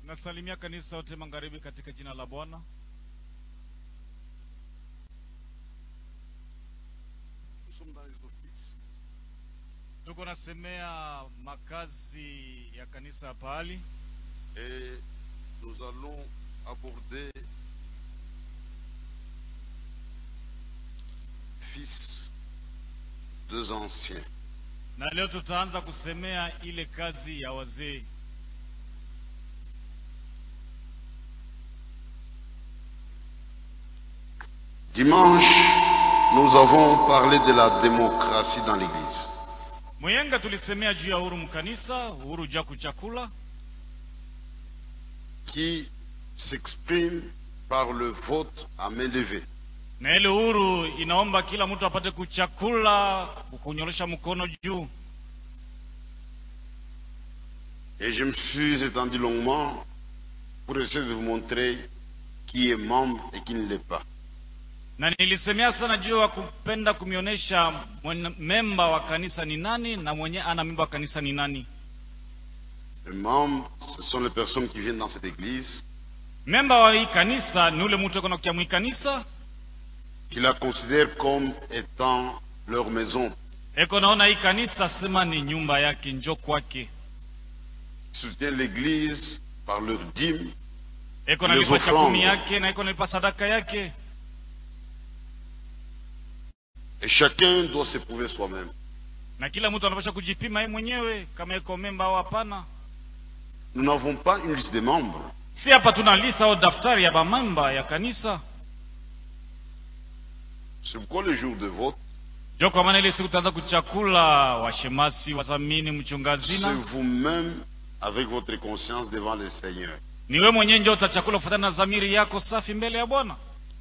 Nasalimia kanisa wote magharibi katika jina la Bwana. Tuko nasemea makazi ya kanisa pahali. Et nous allons aborder fils deux anciens. Na leo tutaanza kusemea ile kazi ya wazee. Dimanche, nous avons parlé de la démocratie dans l'église. Mwenga tulisemea juu ya uhuru mkanisa, uhuru ja kuchakula, qui s'exprime par le vote à main levée. na ile uhuru inaomba kila mtu apate kuchakula, kunyorosha mkono juu. Et je me suis étendu longuement pour essayer de vous montrer qui est membre et qui ne l'est pas. Na nilisemea sana juu ya kupenda kumionesha memba wa kanisa ni nani na mwenye ana memba wa kanisa ni nani. Les membres, ce sont les personnes qui viennent dans cette église, Memba wa hii kanisa ni ule mtu akona kwa kanisa, qui la considèrent comme étant leur maison. eko naona hii kanisa sema ni nyumba yake, njoo kwake. Soutiennent l'église par leur dîme, Eko nalipa chakumi yake na eko nalipa sadaka yake. et chacun doit s'éprouver soi-même. Na kila mtu anapaswa kujipima yeye mwenyewe kama eko memba au hapana. Nous n'avons pas une liste des membres. Si hapa tuna lista au daftari ya bamemba ya kanisa. C'est pourquoi le jour de vote, Njoo kwa maana ile siku tutaanza kuchakula washemasi, wazamini, mchungazina. c'est vous-même avec votre conscience devant le Seigneur. Ni wewe mwenyewe njoo utachakula kufuatana na dhamiri yako safi mbele ya Bwana.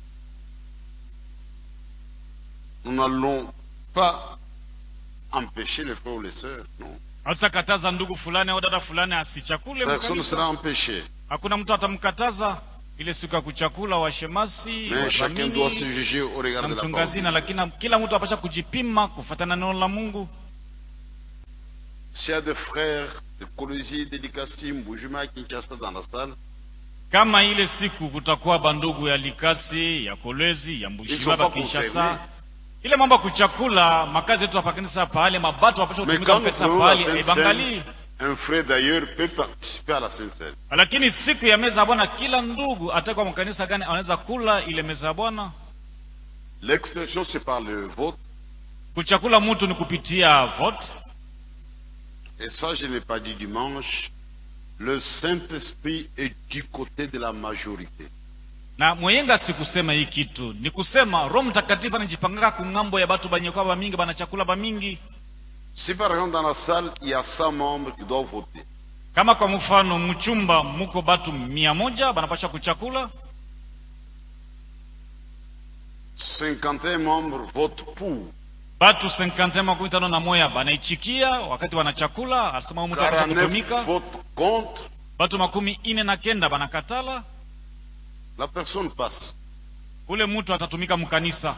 Nous n'allons pas empêcher les frères ou les sœurs, non. Hatutakataza ndugu fulani au dada fulani asichakule Personne ne mkanisa. sera empêché. Hakuna mtu atamkataza ile siku ya kuchakula washemasi, Mais chacun doit se wazamini juger au regard na de la mchungazina, parole. lakini kila mtu apasha kujipima kufuatana na neno la Mungu. S'il y a des frères de Colosie, de Likasi, Mbujuma, Kinshasa dans la salle, Kama ile siku kutakuwa bandugu ya Likasi, ya Kolwezi, ya Mbushima, ba Kinshasa, ile mambo kuchakula makazi yetu hapa kanisa pale mabatu apasha mais kutumika quand nous kanisa prenons la pale Sainte ebangali. Seine, un frère d'ailleurs peut participer à la Sainte Seine. Lakini siku ya meza ya Bwana kila ndugu atakuwa mkanisa gani anaweza kula ile meza ya Bwana. L'expression, c'est par le vote. Kuchakula mtu ni kupitia vote. Et ça, je n'ai pas dit dimanche. Le Saint-Esprit est du côté de la majorité. Na mwenga sikusema hii kitu, ni kusema Roho Mtakatifu anajipangaka kungambo ya batu banye kwa mingi bana chakula ba mingi. Si par exemple dans la salle, il y a 100 membres qui doivent voter, Kama kwa mfano mchumba muko batu 100 banapasha kuchakula, 51 membres votent pour, batu 51 na moya banaichikia wakati wanachakula, asema mtu anataka 49 kutumika, votent contre, batu 49 banakatala, la personne passe. ule mtu atatumika mkanisa,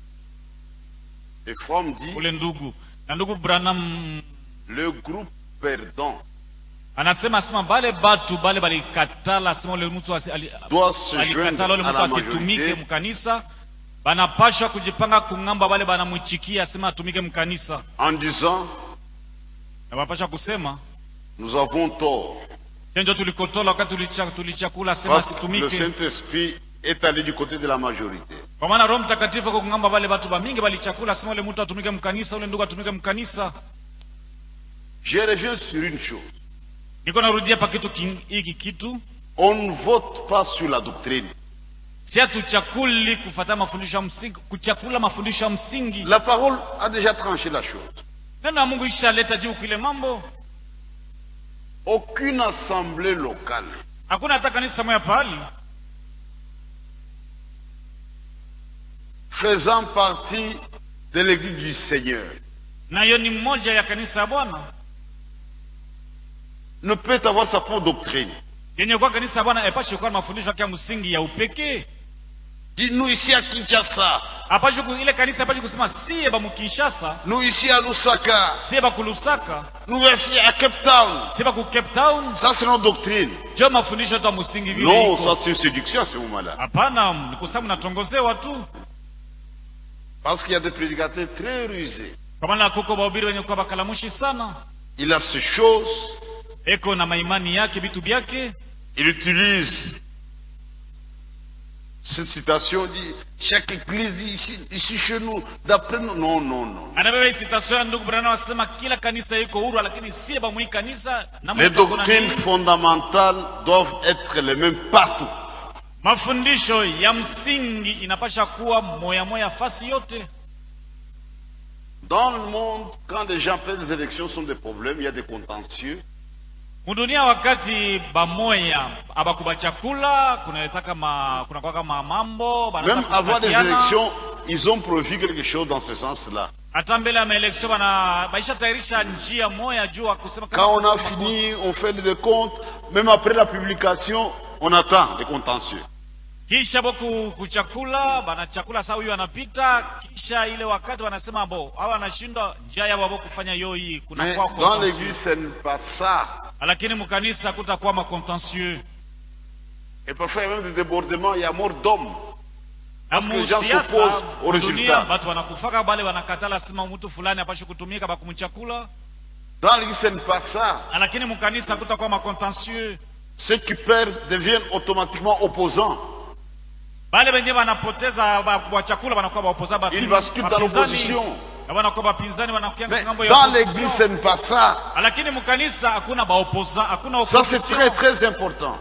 Et Fromm dit, ule ndugu. Na ndugu Branham le groupe perdant anasema bale batu bale balikatala, asema ule mtu doit se alikatala ule joindre à mtu la asitumike majorité mkanisa, banapasha kujipanga kungamba bale banamwichikia asema atumike mkanisa, en disant, na banapasha kusema nous avons tort, senjo tulikotola wakati tulichakula asema parce que le asitumike. Saint-Esprit est allé du côté de la majorité. Kwa maana Roho Mtakatifu kwa kungamba bale batu ba mingi balichakula asema ule mtu atumike mkanisa, ule ndugu atumike mkanisa. Je reviens sur une chose. Niko narudia pa kitu hiki kitu, On ne vote pas sur la doctrine. si atuchakuli kufuata mafundisho ya msingi, kuchakula mafundisho ya msingi. La parole a déjà tranché la chose. Neno la Mungu ishaleta jibu kile mambo. Aucune assemblée locale Hakuna hata kanisa moja pahali faisant partie de l'église du Seigneur na hiyo ni mmoja ya kanisa ya Bwana ne peut avoir sa propre doctrine. yenye kwa kanisa ya Bwana epashe kwa mafundisho yake ya msingi ya upekee. Dit nous ici à Kinshasa, ile kanisa apaje kusema siye ba Kinshasa, nous ici à Lusaka, siye ba Lusaka, nous ici à Cape Town. siye ba Cape Town. Ça c'est notre doctrine. Je mafundisho ya msingi vile Non, iko. ça c'est une séduction à ce moment-là. Hapana, ni kusema mnatongozewa tu. Parce qu'il y a des prédicateurs très rusés. Kama na kuko bahubiri wenye kwa bakalamushi sana. Il a ces choses. Eko na maimani yake vitu vyake. Il utilise cette citation, dit chaque église ici chez nous, d'après nous. Non, non, non. Anabeba citation ya ndugu Branham asema kila kanisa iko huru, lakini si ba mwi kanisa na Les doctrines fondamentales doivent être les mêmes partout. Mafundisho ya msingi inapasha kuwa moya fasi yote. Dans le monde, quand les gens perdent les élections, sont des problèmes, il y a des contentieux. Mudunia wakati bamoya abakuba chakula kunaletaka kuna kwa kama mambo même avant les élections, ils ont prévu quelque chose dans ce sens-là. Hata mbele ya maeleksio baisha tayarisha njia moya juu kusema kama quand on a fini, on fait le décompte, même après la publication, on attend les contentieux. Kisha boku kuchakula bana chakula saa huyu anapita, kisha ile wakati wanasema bo hawa anashinda njia yao boku kufanya hii kuna kwa dans l'église ce n'est pas ça. Lakini mkanisa kutakuwa macontentieux. Et parfois il y a même des débordements, il y a mort d'hommes. Parce que les gens s'opposent au résultat. Watu wanakufaka bale wanakatala sema mtu fulani apashe kutumika bakumchakula. Dans l'église ce n'est pas ça. Lakini mkanisa kutakuwa macontentieux. Ceux qui perdent deviennent automatiquement opposants. Bale wenyewe wanapoteza kwa chakula wanakuwa opposants. Ils basculent dans l'opposition. Mais dans l'église ce n'est pas ça. Ça c'est très très important.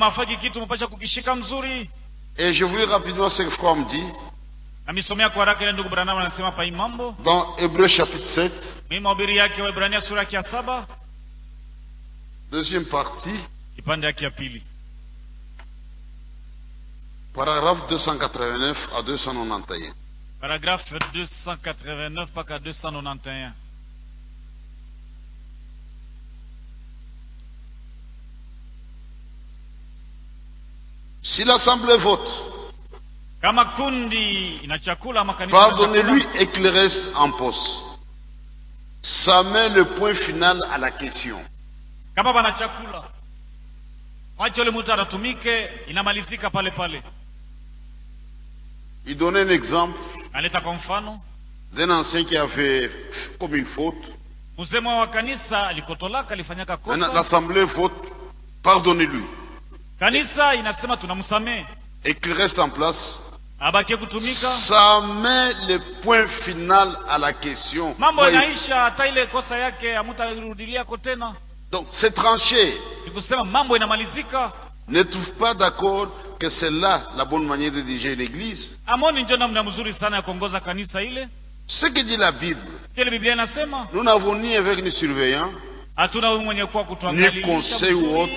Et je voulais rapidement ce que Frère me dit. Dans Hébreux chapitre 7. Deuxième partie. Paragraphe 289 à 291. Paragraphe 289 à 291. Si l'assemblée vote, pardonnez-lui et qu'il reste en poste. Ça met le point final à la question. Il donnait un exemple d'un ancien qui avait comme une faute. L'assemblée vote, pardonnez-lui. Et qu'il reste en place. Ça met le point final à la question. Donc c'est tranché. Ne trouve pas d'accord que c'est là la bonne manière de diriger l'église. Ce que dit la Bible, nous n'avons ni évêque ni surveillant, ni conseil ou autre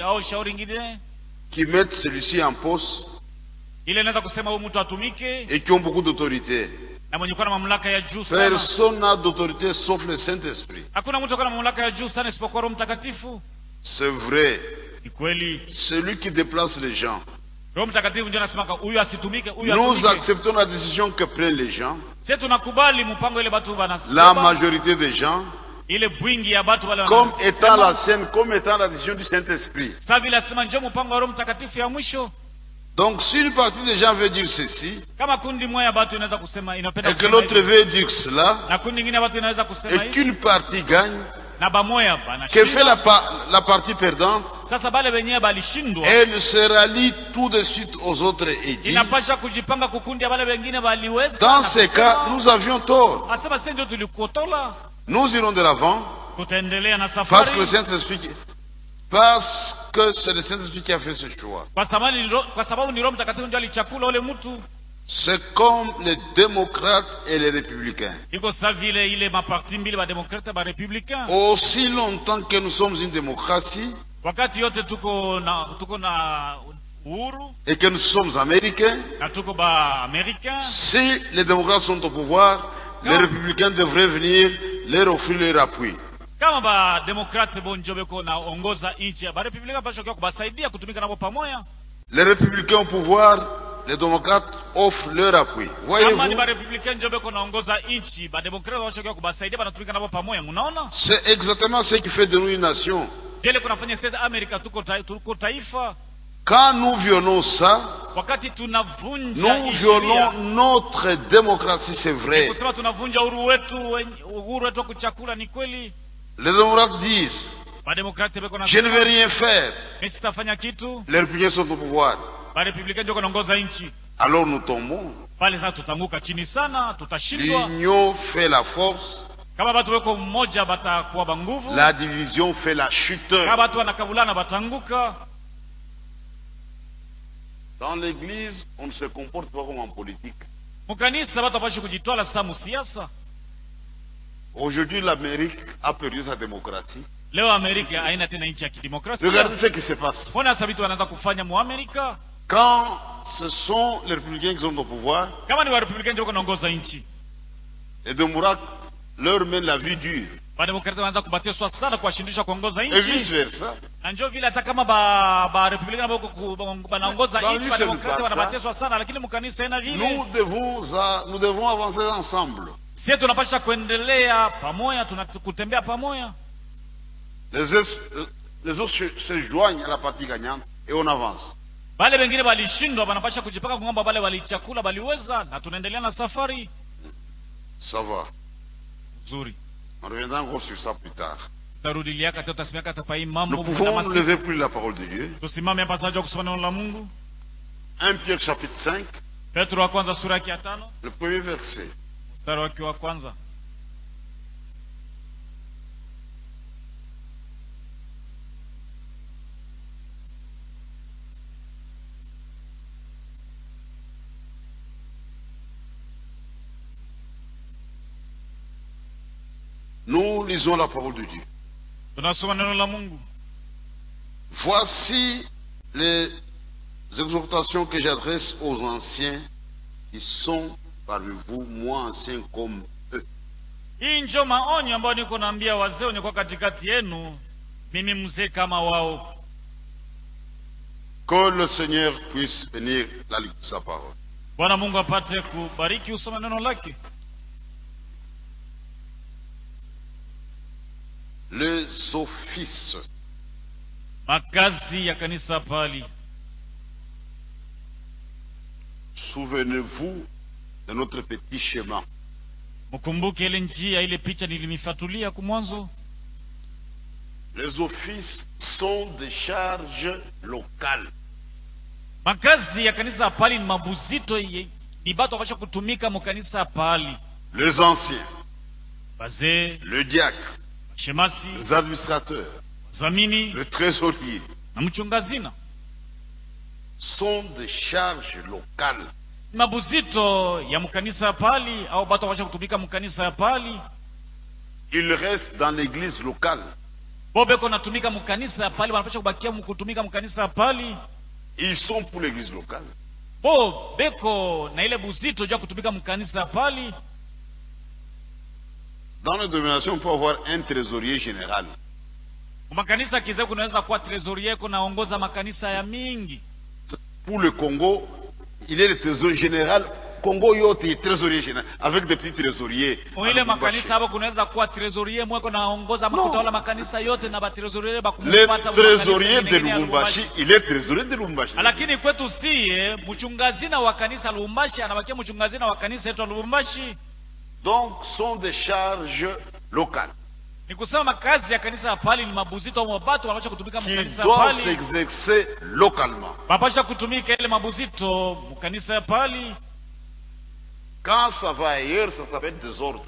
qui mettent celui-ci en poste et qui ont beaucoup d'autorité. Personne n'a d'autorité sauf le Saint-Esprit. C'est vrai. Celui qui déplace les gens. Nous acceptons la décision que prennent les gens. La majorité des gens, comme étant la sienne, comme étant la décision du Saint-Esprit. Donc si une partie des gens veut dire ceci, et que l'autre veut dire cela, et qu'une partie gagne, que fait la partie perdante? Elle se rallie tout de suite aux autres et dit, dans ces cas, nous avions tort. Nous irons de l'avant parce que c'est le Saint-Esprit qui a fait ce choix. C'est comme les démocrates et les républicains. Aussi longtemps que nous sommes une démocratie et que nous sommes américains, si les démocrates sont au pouvoir, les républicains devraient venir leur offrir leur appui. Les républicains au pouvoir les démocrates offrent leur appui. Voyez-vous? C'est exactement ce qui fait de nous une nation. Quand nous violons ça, nous violons notre démocratie, c'est vrai. Les démocrates disent, je ne vais rien faire. Les républicains sont au pouvoir. Alors nous tombons. L'union fait la force. La division fait la chute. Dans l'église, on ne se comporte pas comme en politique. Aujourd'hui, l'Amérique a perdu sa démocratie. Regardez ce qui se passe. Quand ce sont les républicains qui sont au pouvoir, les démocrates leur mènent la vie dure. Et vice versa. Nous devons avancer ensemble. Les autres se joignent à la partie gagnante et on avance. Ça va. On reviendra encore sur ça plus tard. Nous pouvons lever plus la parole de Dieu. 1 Pierre chapitre 5. Le premier verset. Nous lisons la parole de Dieu. Voici les exhortations que j'adresse aux anciens qui sont parmi vous, moi ancien comme eux. Que le Seigneur puisse bénir la lecture de sa parole. Les offices. Souvenez-vous de notre petit schéma. Les offices sont des charges locales. Les anciens, le diacre, les administrateurs, le trésorier sont des charges locales. Ils restent dans l'église locale. Ils sont pour l'église locale. Dans la dénomination, on peut avoir un trésorier général. Pour le Congo, il est le trésorier général. Congo yote est trésorier général avec des petits trésoriers. Le trésorier de Lubumbashi, il est trésorier de Lubumbashi. Donc, sont des charges locales qui doivent s'exercer localement. Quand ça va ailleurs, ça s'appelle désordre.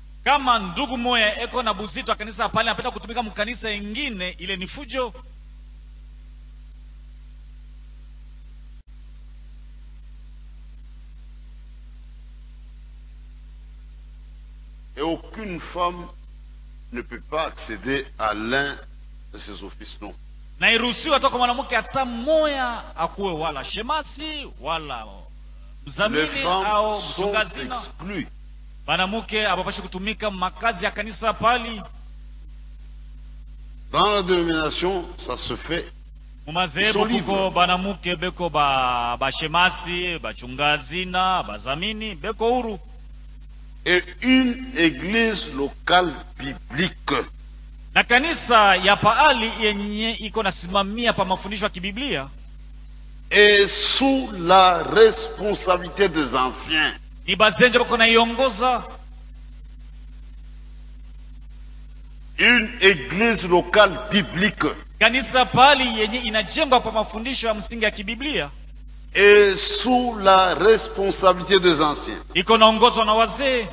Et aucune femme ne peut pas accéder à l'un de ces offices, non. Les femmes sont exclues. Dans la dénomination, ça se fait sont libres. banamuke beko bashemasi, bachungazina, bazamini, beko huru. Et une église locale biblique. Na kanisa ya paali yenye iko nasimamia pa mafundisho ya kibiblia et sous la responsabilité des anciens. Ni bazenje bako naiongoza. Une église locale biblique. Kanisa paali yenye inajengwa pa mafundisho ya msingi ya kibiblia et sous la responsabilité des anciens. Iko naongozwa na wazee.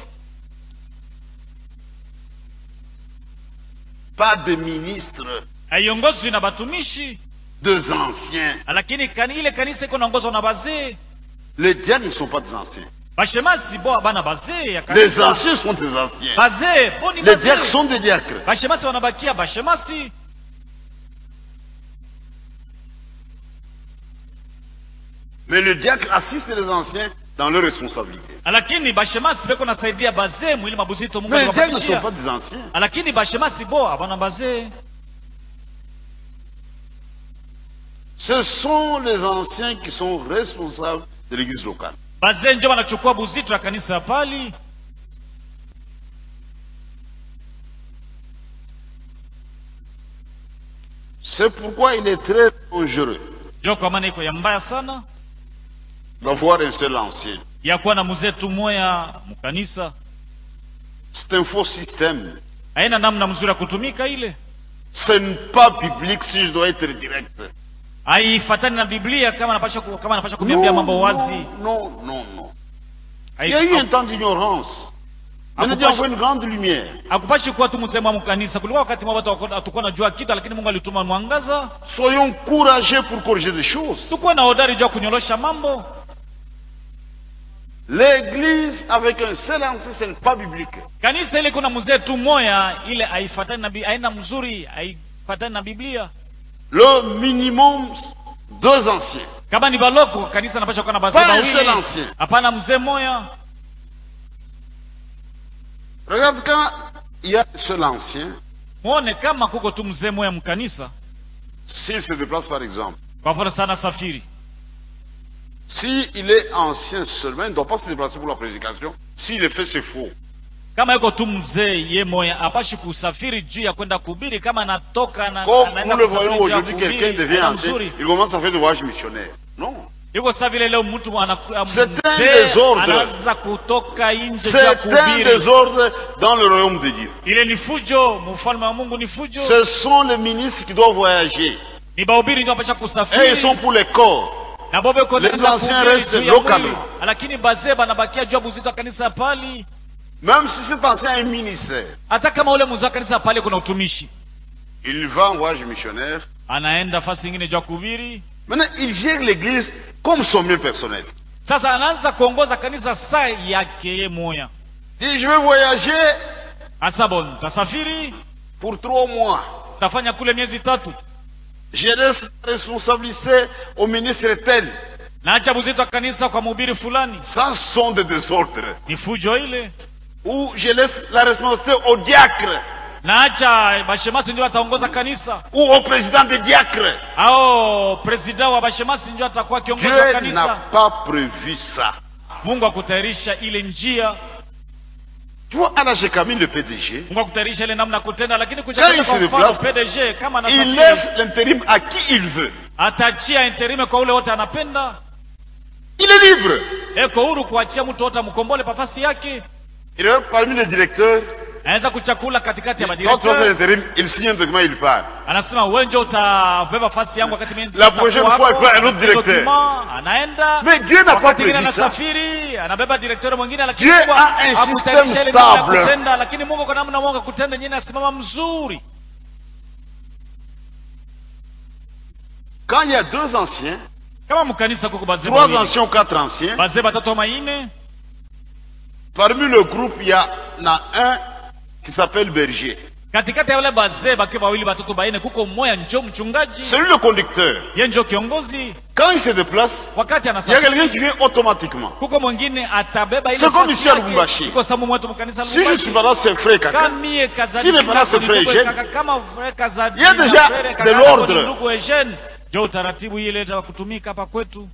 Pas de ministres. Haiongozwi na batumishi. Des anciens. Lakini ile kanisa iko naongozwa na wazee. Les diacres ne sont pas des anciens. Bashemasi bo bana bazee ya kanisa. Les anciens sont des anciens. Bazee bo ni bazee. Les diacres sont des diacres. Bashemasi wanabakia bashemasi. Mais le diacre assiste les anciens dans leur responsabilité. Lakini bashemasi beko nasaidia bazee mwili mabuzito Mungu anawapatishia. Mais les diacres ne sont pas des anciens. Lakini bashemasi bo abana bazee. Ce sont les anciens qui sont responsables de l'église locale. Bazee ndio wanachukua buzito ya kanisa pali. C'est pourquoi il est très dangereux Joko maana iko ya mbaya sana d'avoir un seul ancien. Ya kuwa na mzetu moya mkanisa. C'est un faux système. Haina namna mzuri ya kutumika ile. Ce n'est pas biblique si je dois être direct. Haifuatani na Biblia kama napasha kuniambia mambo wazi. Non. Il y a eu un temps d'ignorance. Mais Dieu a envoyé une grande lumière. Akupashi kuwa tu msema mkanisa kulikuwa wakati watu hatakuwa najua kitu lakini Mungu alituma mwangaza. Soyons courageux pour corriger des choses. Tukue na hodari jua kunyolosha mambo. L'église avec un seul ancien, ce n'est pas biblique. Kanisa ile kuna mzee tu moya ile haifuatani na haina mzuri, haifuatani na Biblia. Le minimum deux anciens. Kama ni baloko kanisa napasha kuwa na bazee bawili. Hapana mzee moya. Regarde quand il y a un seul ancien. Muone kama kuko tu mzee moya mkanisa. S'il se déplace par exemple. Kwa mfano sana safiri. Si il est ancien seulement, il ne doit pas se déplacer pour la prédication. S'il le fait, c'est faux. Kama yuko tu mzee ye moya apashi kusafiri juu ya kwenda kuhubiri kama anatoka na comme nous le voyons aujourd'hui, quelqu'un devient ancien, il commence à faire des voyages missionnaires. Non. Yuko vile leo mtu c'est un désordre. Anaanza kutoka nje ya kuhubiri. C'est un désordre dans le royaume de Dieu. Ile ni fujo, mfalme wa Mungu ni fujo. Ce sont les ministres qui doivent voyager. Ni bahubiri ndio apacha kusafiri. Et ils sont pour les corps. Les anciens restent localement. Lakini bazee banabakia juu buzito kanisa pali. Même si cet ancien est ministère. Hata kama ule mzee kanisa pale kuna utumishi. Il va en voyage missionnaire. Anaenda fasi nyingine juu kuhubiri. Maintenant, il gère l'église comme son mieux personnel. Sasa anaanza kuongoza kanisa saa yake yeye moya. Dit je vais voyager. Asabon tasafiri pour 3 mois. Tafanya kule miezi 3. Je laisse la responsabilité au ministre tel. Naacha buzito kanisa kwa mhubiri fulani. Ça sont des désordres. Ni fujo ile. Ou je laisse la responsabilité au diacre. Naacha bashemasi ndio ataongoza kanisa. Ou au président des diacres. Au président wa bashemasi ndio atakuwa kiongozi wa kanisa. Dieu n'a pas prévu ça. Mungu akutayarisha ile njia. Tu vois, à la Jécamine, le PDG, Mungu akutayarisha ile namna kutenda lakini quand il se déplace, PDG kama il laisse l'intérim à qui il veut. Atachia interim kwa ule wote anapenda. Il est libre. Eko huru kuachia mtu wote mkombole pafasi yake. Il est parmi les directeurs. Anaweza kuchakula katikati ya madirektori. Il signe un document, il part. Anasema wewe ndio utabeba fasi yangu wakati mimi. La prochaine fois il prend un autre directeur. Anaenda. Mais Dieu n'a pas prévu ça. Anasafiri, anabeba directeur mwingine lakini Dieu a un système stable. Lakini Mungu kwa namna Mungu kutenda nyingine asimama mzuri. Quand il y a 2 anciens, kama mkanisa kuko bazee 3 anciens, 4 anciens, bazee batatu maine. Parmi le groupe, il y en a un qui s'appelle berger. Katikati ya wale bazee bakiwa wawili batatu baine kuko mmoja njoo mchungaji. C'est lui le conducteur. Yeye njoo kiongozi. Quand il se déplace, wakati il y a quelqu'un qui vient automatiquement. Kuko mwingine atabeba ile. C'est comme ici à Lubumbashi. Kuko samu mwetu mkanisa Lubumbashi. Si je suis pas là, c'est frère Kaka. Kamie kazadi. Si n'est pas là, c'est frère Eugène. Kama frère kazadi. Il y a déjà de l'ordre. Jo utaratibu ile za kutumika hapa kwetu.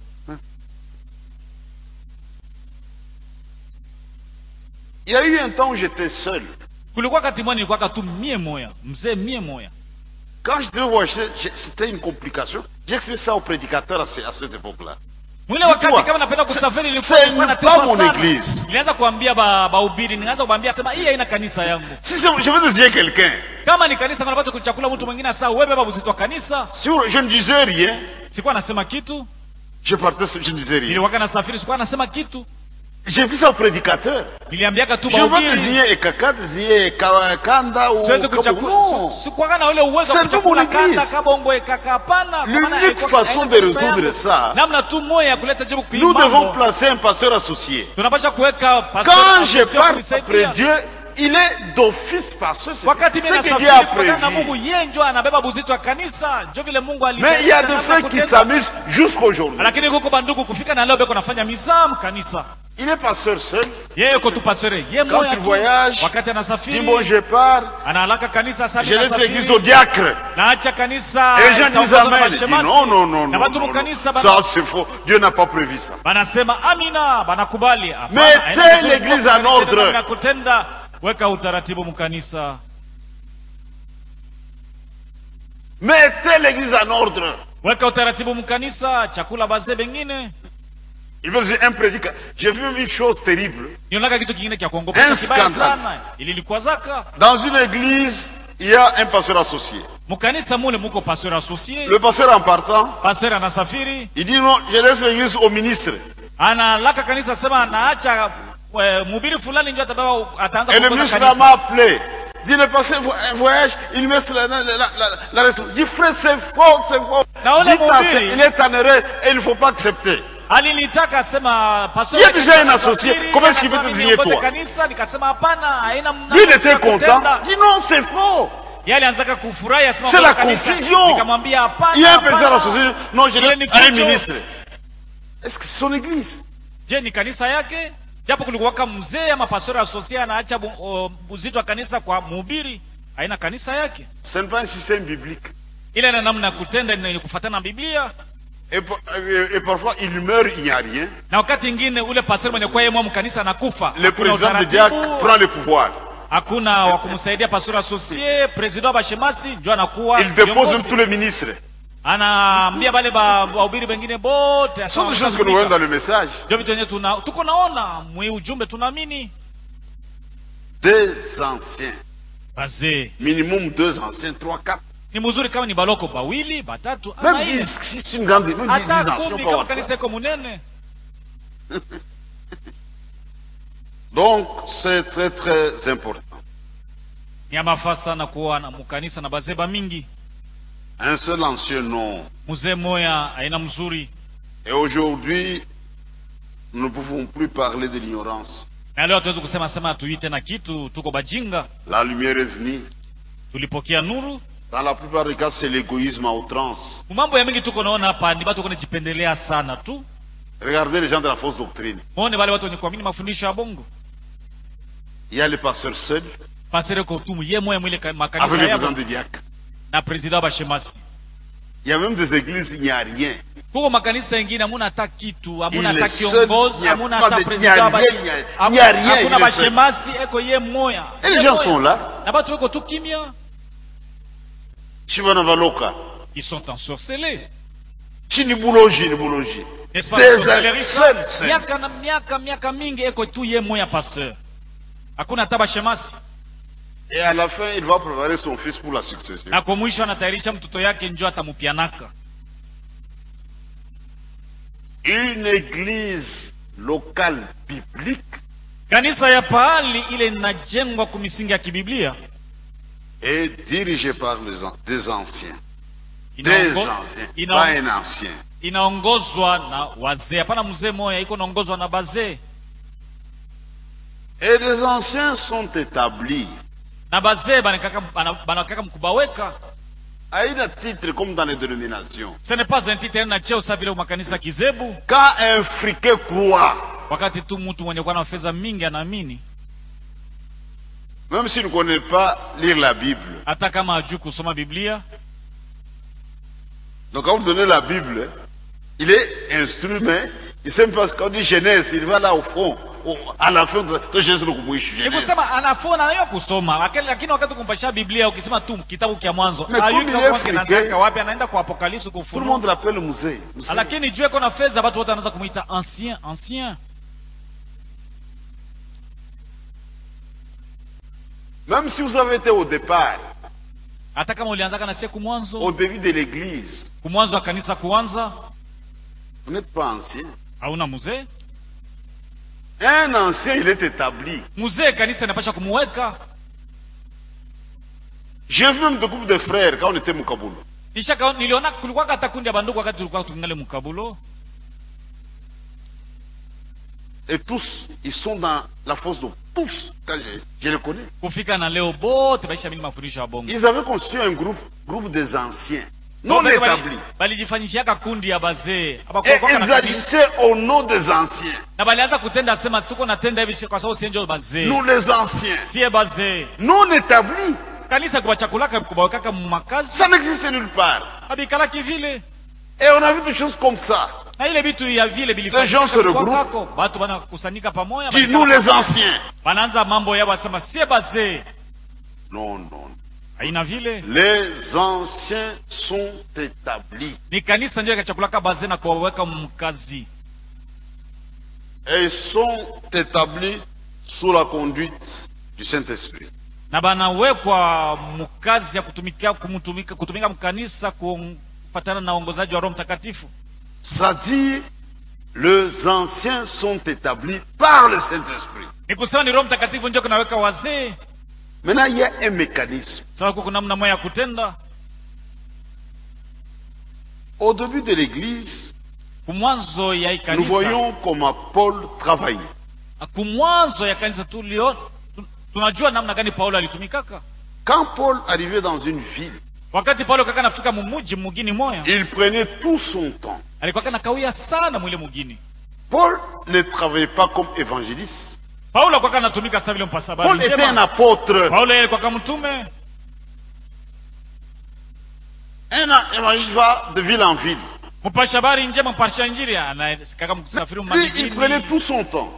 Il y a eu un temps où j'étais seul. Kulikuwa wakati mmoja nilikuwa tu mie moya, mzee mie moya. Quand je devais voyager, c'était une complication. J'expliquais ça aux prédicateurs à cette époque-là. Mwile wakati kama napenda kusafiri nilikuwa na pas mon église. Nilianza kuambia bahubiri, nilianza kuambia sema hii haina kanisa yangu. Si je veux désigner quelqu'un. Kama ni kanisa unapata kuchakula mtu mwingine sasa wewe baba usitoa kanisa. Si je ne disais rien. Sikuwa nasema kitu. Je partais, je ne disais rien. Niliwaka nasafiri sikuwa nasema kitu. J'ai vu ça au prédicateur. Niliambiaka tu bahubiri. Je veux désigner Ekaka, désigner Kanda ou Kabongo. Sikuwa na ule uwezo wa kuchakula Kanda, Kabongo, Ekaka hapana. L'unique façon de résoudre ça. Namna tu moya kuleta jibu kwa nous devons placer un pasteur associé. Tunapaswa kuweka pasteur. Quand je parle après Dieu, il est d'office pasteur. Wakati mimi nasafiri na Mungu yeye ndio anabeba buzito wa kanisa, ndio vile Mungu alisema. Mais il y a des frères qui s'amusent jusqu'aujourd'hui. Lakini huko bandugu kufika na leo beko nafanya mizamu kanisa. Il est pasteur seul. Yeye yuko tu pasteur. Yeye moya. Quand il voyage, wakati anasafiri. Dis bon je pars. Analaka kanisa sasa. Je laisse l'église au diacre. Naacha kanisa. Et les gens disent amen. Non. Ça c'est faux. Dieu n'a pas prévu ça. Banasema amina, banakubali. Mettez l'église en ordre. Nakutenda weka utaratibu mkanisa. Mettez l'église en ordre. Weka utaratibu mkanisa, chakula bazee bengine. Il veut dire un prédicateur. J'ai vu une chose terrible. Un scandale. Dans une église, il y a un pasteur associé. Le pasteur en partant, il dit non, je laisse l'église au ministre. Et le ministre m'a appelé. Il dit le pasteur voyage, il met la réponse. Il dit frère, c'est faux. Il est en erreur et il ne faut pas accepter. Alinitaka sema pastor. Il y a déjà un associé. Comment est-ce qu'il peut te désigner toi? Lui il était content. Il dit non, c'est faux. C'est la confusion. Il y a un pasteur associé. Non, je l'ai un ministre. Est-ce que c'est son église? Je ni kanisa yake? Japo kulikuwa mzee ama pastor associé anaacha buzito wa kanisa kwa mhubiri, haina kanisa yake. Ce n'est pas un système biblique. Ile na namna kutenda ni kufuatana na Biblia. Et parfois il meurt, il n'y a rien. Na wakati ingine ule pastor mwenye kwa yeye mkanisa anakufa. Le président de diacre prend le pouvoir. Hakuna wa kumsaidia pastor associé, président bashemasi ndio anakuwa. Il dépose même tous les ministres. Anaambia wale wahubiri wengine bote. Ce sont des choses que nous voyons dans le message. Ndio vitu yenyewe tuko naona mwe ujumbe tunaamini. Deux anciens. Bazee. Minimum 2 anciens, 3, 4. Ni mzuri kama ni baloko bawili, batatu, ama hivi. C'est une grande, même 10 ans. Kama kanisa iko munene. Donc c'est très très important. Ni amafasa na kuwa na mkanisa na bazeba mingi. Un seul ancien non. Mzee moya aina mzuri. Et aujourd'hui nous ne pouvons plus parler de l'ignorance. Na leo tuweze kusema sema tuite na kitu tuko bajinga. La lumière est venue. Tulipokea nuru. Dans la plupart des cas, c'est l'égoïsme à outrance. Mambo ya mingi tuko naona hapa ni watu wanajipendelea sana tu. Regardez les gens de la fausse doctrine. Muone wale watu wenye kuamini mafundisho ya bongo. Il y a le pasteur seul. Pasteur ko tu yeye moya mwile makanisa avec le président de diacre. Na président bashemasi. Il y a même des églises il n'y a rien. Kuko makanisa mengine hamuna hata kitu, hamuna hata kiongozi, hamuna hata président. Il n'y a rien. Hakuna bashemasi eko yeye moya. Et les gens sont là. Na watu weko tu kimya. Ils sont ensorcelés. Chinibuloji. N'est-ce pas? Miaka mingi eko tu ye moya pasteur. Hakuna hata bashemasi. Et à la fin, il va préparer son fils pour la succession. Na kwa mwisho anatayarisha mtoto yake njoo atamupianaka. Une église locale biblique. Kanisa ya pahali ile inajengwa kwa misingi ya kibiblia. Et dirigé par des anciens. Des anciens, pas un ancien. Inaongozwa na wazee, hapana mzee moya, iko naongozwa na bazee. Et les anciens sont établis. Na bazee banakaka mkubaweka. Haina titre comme dans les dénominations. Ce n'est pas un titre na cheo sa vile makanisa kizebu. Quand un friquet croit. Wakati tu mtu mwenye kwa na fedha mingi anaamini. Même s'il ne connaît pas lire la Bible. Hata kama hajui kusoma Biblia. Donc quand vous donnez la Bible, il est instruit, mais il sait pas ce qu'on dit Genèse, il va là au fond, à la fin de Genèse le kumwishi Genèse. Nikusema anafona anayo kusoma, lakini wakati kumpasha Biblia ukisema tu kitabu cha mwanzo, ayuka kwa kinataka wapi anaenda kwa Apocalypse kufunuo. Tout le monde l'appelle Musée. Lakini juu kuna fedha watu wote wanaanza kumuita ancien. Même si vous avez été au départ, hata kama ulianza kana siku mwanzo, au début de l'église, kumwanzo wa kanisa kuanza, vous n'êtes pas ancien. Hauna mzee? Un ancien, il est établi. Mzee kanisa inapasha kumuweka. J'ai vu même des groupes de frères quand on était Mukabulo. Niliona kulikuwa hata kundi ya bandugu wakati tulikuwa tukingale Mukabulo. Et tous, ils sont dans la fosse d'eau. Tous, quand je les connais. Ils avaient construit un groupe des anciens, non établis. Et ils agissaient au nom des anciens. Nous les anciens, non établis. Ça n'existe nulle part. Et on a vu des choses comme ça. Les gens se regroupent, disent nous les anciens. Non, non. Les anciens sont établis. Et ils sont établis sous la conduite du Saint-Esprit. C'est-à-dire, les anciens sont établis par le Saint-Esprit. Maintenant, il y a un mécanisme. Au début de l'Église, nous voyons comment Paul travaillait. Quand Paul arrivait dans une ville, il prenait tout son temps. Paul ne travaillait pas comme évangéliste. Paul était un apôtre. Un évangéliste va de ville en ville. Lui, il prenait tout son temps.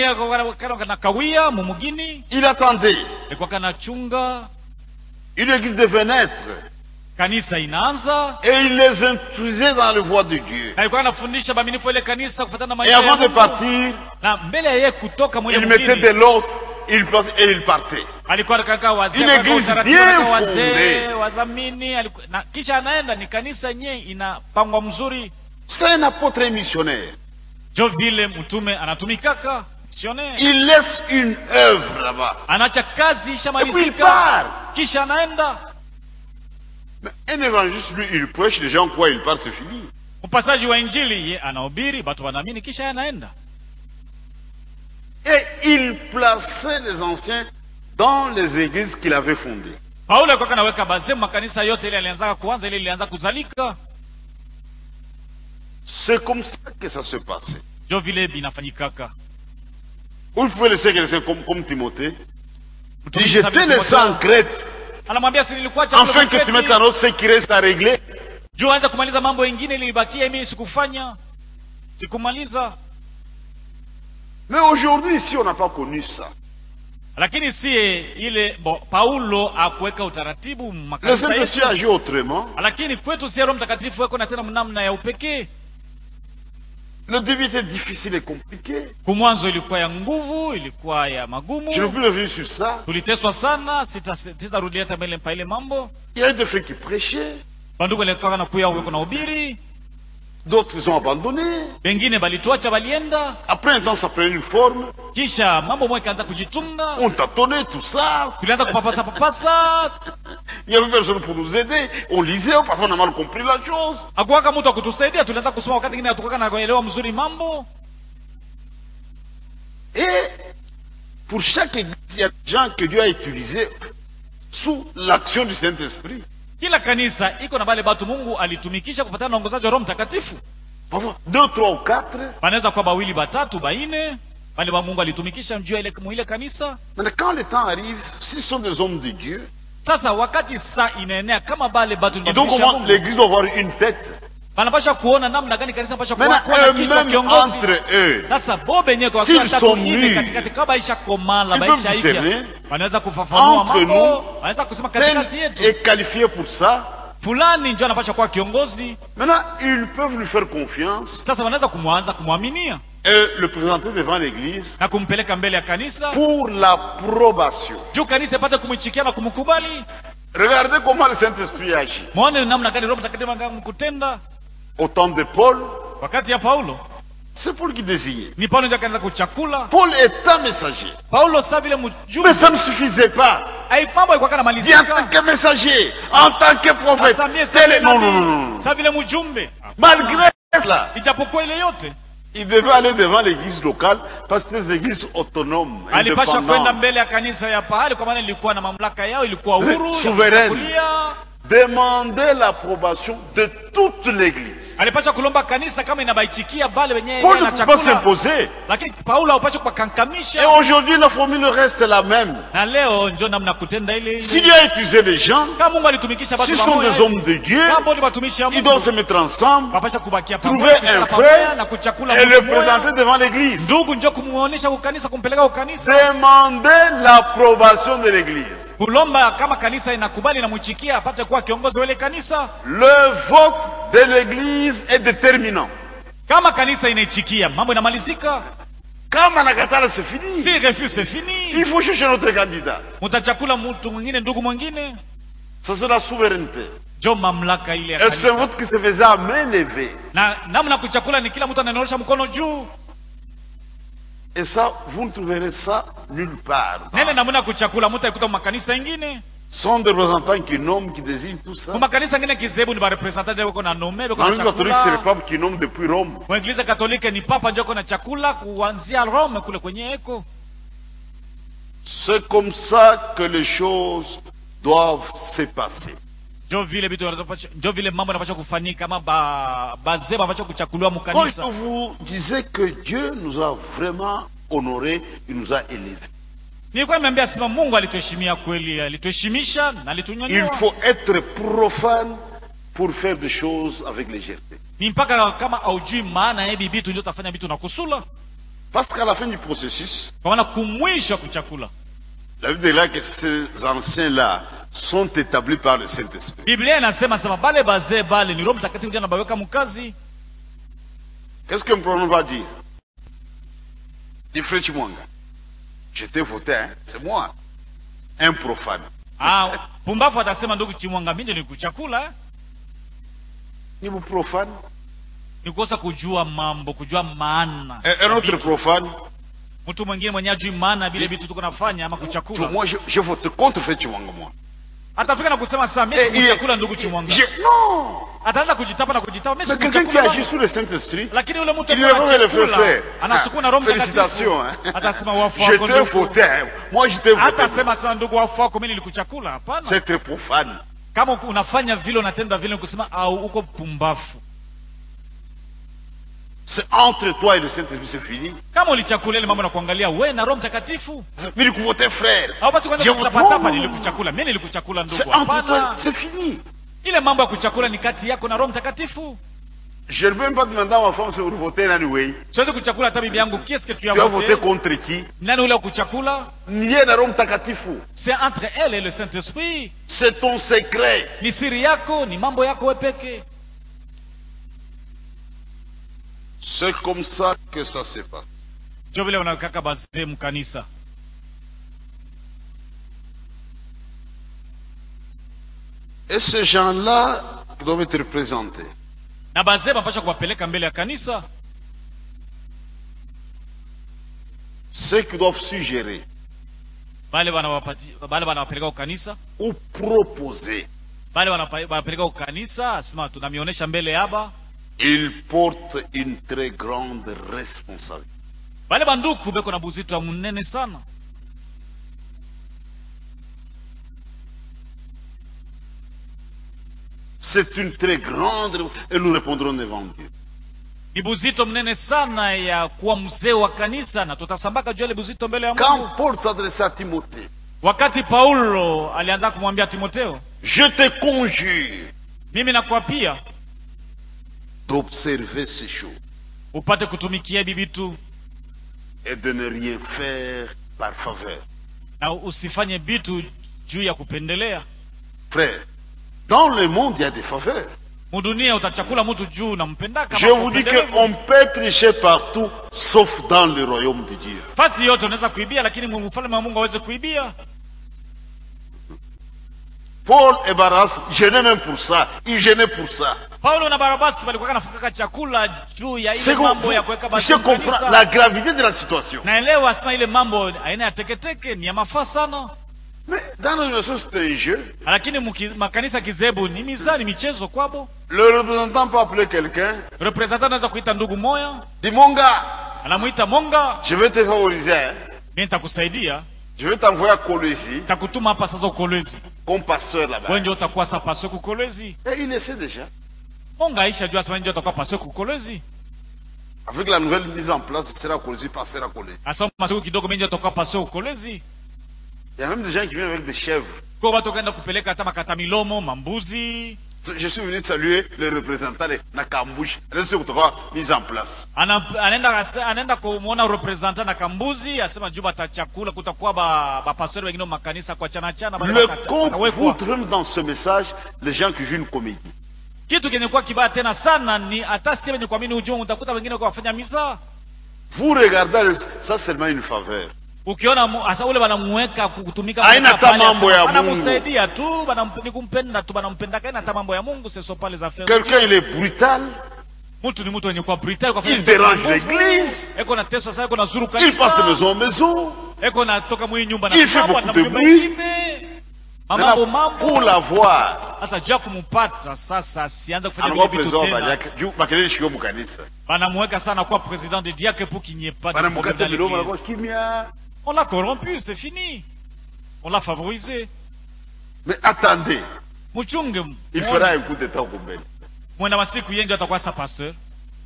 Il attendait. Une église devait naître. Et il les instruisait dans la voie de Dieu. Et avant de partir, il mettait de l'autre, il plaçait et il partait. Une église bien fondée. C'est un apôtre et missionnaire. Il laisse une œuvre là-bas. Et puis il part. Mais un évangéliste, lui, il prêche, les gens croient, il part, c'est fini. Et il plaçait les anciens dans les églises qu'il avait fondées. C'est comme ça que ça se passait. Vous pouvez laisser quelqu'un comme Timothée. Il jetait les sangs en Crète. Afin que tu mettes en autre ce qui reste à régler. Mais aujourd'hui, ici, on n'a pas connu ça. Le Saint-Esprit agit autrement. Le début était difficile et compliqué. Je ne veux plus revenir sur ça. Il y a eu des frères qui prêchaient. D'autres ils ont abandonné. Après un temps, ça prenait une forme. On tâtonnait tout ça. Il n'y avait personne pour nous aider. On lisait, parfois on a mal compris la chose. Et pour chaque église, il y a des gens que Dieu a utilisés sous l'action du Saint-Esprit. Kila kanisa iko na bale batu Mungu alitumikisha kufuatana na ongozaji wa Roho Mtakatifu. Parfois 2, 3 ou 4. Banaweza kuwa bawili, batatu, baine, bale ba Mungu alitumikisha mjua ile muile kanisa. Mais quand le temps arrive, s'ils sont des hommes de Dieu, sasa wakati saa inaenea kama bale batu ni donc l'église doit avoir une tête. Wanapaswa kuona namna gani kanisa wanapaswa kuwa na kichwa kiongozi. Sasa bobe nyewe kwa sababu katikati kama isha komala baisha hivi. Wanaweza kufafanua mambo, wanaweza kusema katikati yetu. Et qualifié pour ça. Fulani ndio anapaswa kuwa kiongozi. Maintenant, ils peuvent lui faire confiance. Sasa wanaweza kumwaminia. Et le présenter devant l'église. Na kumpeleka mbele ya kanisa. Pour l'approbation. Juu kanisa ipate kumchikia na kumkubali. Regardez comment le Saint-Esprit agit. Muone namna gani Roho Mtakatifu anamkutenda. Au temps de Paul. Wakati ya Paulo. C'est Paul qui désignait. Ni Paulo ndiye akaanza kuchakula. Paul est un messager. Paulo sasa vile mjumbe. Mais ça ne suffisait pas. Mambo ilikuwa kana malizika. En tant que messager, en tant que prophète. Non. Sasa vile mjumbe. Malgré cela. Ijapokuwa ile yote. Il devait aller devant l'église locale parce que les églises autonomes, alipasha kwenda mbele ya kanisa ya pahali kwa maana ilikuwa na mamlaka yao, ilikuwa huru, souveraine. Demander l'approbation de toute l'église. Alipasha kulomba kanisa kama inabaitikia bale wenyewe Paul ne peut pas s'imposer. Lakini Paulo alipasha kukankamisha. Et aujourd'hui la formule reste la même. Na leo ndio namna kutenda ile. S'il a utilisé les gens, kama Mungu alitumikisha watu pamoja, ce sont des hommes de Dieu. Ils doivent se mettre ensemble. Wapasha kubakia pamoja, trouver un frère na kuchakula et le présenter devant l'église. Ndugu ndio kumuonesha kwa kanisa, kumpeleka kwa kanisa. Demander l'approbation de l'église. Kulomba kama kanisa inakubali na mwichikia apate kuwa kiongozi wa ile kanisa. Le vote de l'église est déterminant. Kama kanisa inaichikia, mambo inamalizika. Kama nakatala c'est fini. Si refuse c'est fini. Il faut chercher notre candidat. Mutachakula mtu mwingine, ndugu mwingine. Ça c'est la souveraineté. Jo mamlaka ile ya kanisa. Et c'est un vote qui se faisait à main levée. Na namna kuchakula ni kila mtu ananyorosha mkono juu. Et ça, vous ne trouverez ça nulle part. Nene namna kuchakula mtu ayikuta makanisa ingine. Sont des représentants qui nomment, qui désignent tout ça. Makanisa ingine kizebu ni ba representants wako na nome wako na chakula. L'Église catholique c'est le pape qui nomme depuis Rome. Kwa Église catholique ni papa ndio wako na chakula kuanzia Rome kule kwenye eko. C'est comme ça que les choses doivent se passer. Ndio vile mambo yanapaswa kufanyika kama bazee wanapaswa kuchakuliwa mkanisa. Quand vous disiez que Dieu nous a vraiment honorés, il nous a élevés. Nilikuwa nimeambia sema Mungu alituheshimia kweli, alituheshimisha na alitunyanyua. Il faut être profane pour faire des choses avec légèreté. Ni mpaka kama haujui maana ya bibi tu ndio utafanya vitu na kusula. Parce qu'à la fin du processus, kwa maana kumwisha kuchakula, la Bible dit là que ces anciens-là sont établis par le Saint-Esprit. Biblia inasema bale bazee bale ni Roho Mtakatifu ndiye anabaweka mkazi. Qu'est-ce que Mprongo va dire? Dit Frère Chimwanga, je t'ai voté, hein? C'est moi, un profane. Pumbafu atasema ndugu Chimwanga, mimi ndio nikuchakula. Ni profane. Ni kosa kujua mambo, kujua maana. Un autre profane. Mtu mwingine mwenye ajui maana vile vitu tuko nafanya ama kuchakula. Moi je vote contre Frère Chimwanga moi. Atafika na kusema sasa mimi kuchakula ndugu Chimwanga. Non. Ataanza kujitapa na kujitapa mimi kuchakula. Quelqu'un qui agit sous le Saint-Esprit. Lakini yule mtu anasukuna Roho Mtakatifu. Atasema wafu wako ndio. Je t'ai voté. Moi je t'ai voté. Atasema sasa ndugu wafu wako mimi nilikuchakula. Hapana. C'est très profane. Kama unafanya vile unatenda vile kusema au uko pumbafu. C'est entre toi et le Saint-Esprit, c'est fini. Kama ulichakula ile mambo na kuangalia wewe na Roho Mtakatifu. Mimi nikuvote frère. Au basi kwanza kutapatapa nilikuchakula. Mimi nilikuchakula ndugu. Hapana. C'est fini. Ile mambo ya kuchakula ni kati yako na Roho Mtakatifu. Je ne peux même pas demander à ma femme si vous votez anyway. Siwezi kuchakula hata bibi yangu, qu'est-ce que tu as voté? Tu as voté contre qui? Nani ule kuchakula? Niye na Roho Mtakatifu. C'est entre elle et le Saint-Esprit. C'est ton secret. Ni siri yako, ni mambo yako wewe peke. C'est comme ça que ça se passe. Ndio vile wanakaka bazee mkanisa. Et ces gens-là doivent être représentés. Na bazee wanapaswa kuwapeleka mbele ya kanisa. Ceux qui doivent suggérer. Bale wanawapeleka kwa kanisa ou proposer. Bale wanapeleka kwa kanisa, asema tunamionyesha mbele hapa. Il porte une très grande responsabilité. Bale banduku beko na buzito munene sana. C'est une très grande et nous répondrons devant Dieu. Ni buzito mnene sana ya kuwa mzee wa kanisa na tutasambaka juu ile buzito mbele ya Mungu. Quand Paul s'adressait à Timothée, wakati Paulo alianza kumwambia Timotheo, je te conjure, mimi nakuapia, d'observer ces choses upate kutumikia bibitu et de ne rien faire par faveur. Na usifanye bitu juu ya kupendelea. Frère, dans le monde il y a des faveurs. Mudunia utachakula mtu juu na mpendaka. Je vous dis qu'on peut tricher partout sauf dans le royaume de Dieu. Fasi yote unaweza kuibia lakini mfalme wa Mungu hawezi kuibia. Paul et Barnabas gênaient même pour ça. Ils gênaient pour ça. Paulo na Barnabas walikuwa wanafukaka chakula juu ya ile mambo ya kuweka basi. Je comprends la gravité de la situation. Naelewa sema ile mambo aina ya teketeke ni ya mafaa sana. Mais dans nos nations c'est un jeu. Lakini makanisa kizebu ni mizani michezo kwabo. Le représentant peut appeler quelqu'un. Représentant anaweza kuita ndugu moya. Dis mon gars. Anamuita monga. Je vais te favoriser. Mimi nitakusaidia. Je vais t'envoyer à Kolwezi. Takutuma hapa sasa Kolwezi. Comme pasteur là-bas. Wewe ndio utakuwa sasa pasteur ku Kolwezi. Et il le sait déjà. Monga aisha jua sasa ndio utakuwa pasteur ku Kolwezi. Avec la nouvelle mise en place, sera Kolwezi, pasteur à Kolwezi. Asa masiku kidogo mimi ndio utakuwa pasteur ku Kolwezi. Il y a même des gens qui viennent avec des chèvres. Kwa watu kaenda kupeleka hata makata milomo, mambuzi. Je suis venu saluer le représentant de Nakambushi. Elle se kutoka mise en place. Anaenda kumuona représentant na Kambuzi, asema juba ta chakula kutakuwa ba pasteur wengine makanisa kwa chana. Le compte même dans ce message les gens qui jouent une comédie. Kitu kenye kwa kibaya tena sana ni hata sisi wenye kuamini ujumbe utakuta wengine kwa wafanya misa. Vous regardez ça seulement une faveur. Ukiona asa ule banamuweka kutumika haina mambo ya Mungu. Anamsaidia tu, banampenda tu, banampenda kana hata mambo ya Mungu c'est pas les affaires. Quelqu'un il est brutal. Mtu ni mtu mwenye kwa brutal kwa il dérange l'église. Eko na tesa sasa, eko na zuru kanisa. Il passe de maison en maison. Eko na toka mwenye nyumba na mambo na nyumba nyingine. Mambo pour la voir. Sasa jua kumpata sasa sianza kufanya vitu tena. Juu makelele shiko mkanisa. Banamweka sana kwa président de diacre pour qu'il n'y ait pas de problème dans l'église. On l'a corrompu, c'est fini. On l'a favorisé. Mais attendez. Muchunge. Il fera un coup d'état au Kumbele. Mwana masiku yenjo atakuwa sa pasteur.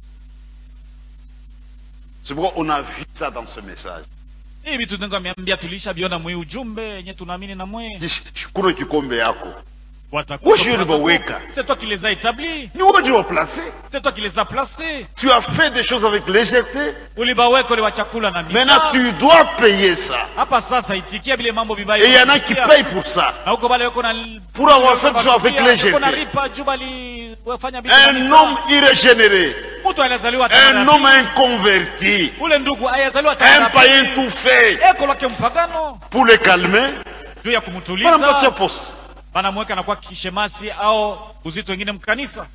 C'est pourquoi on a vu ça dans ce message. Hivi tunangambia tulisha biona mwe ujumbe yenye tunaamini na mwe. Kuna kikombe yako. C'est toi qui les as établis. C'est toi qui les as placés. Tu as fait des choses avec légèreté. Maintenant tu dois payer ça. Et il y en a qui payent pour ça. Pour avoir fait des choses avec légèreté. Un homme irrégénéré. Un homme inconverti. Un païen tout fait. Pour le calmer. Banamweka na kwa kishemasi au uzito wengine mkanisa.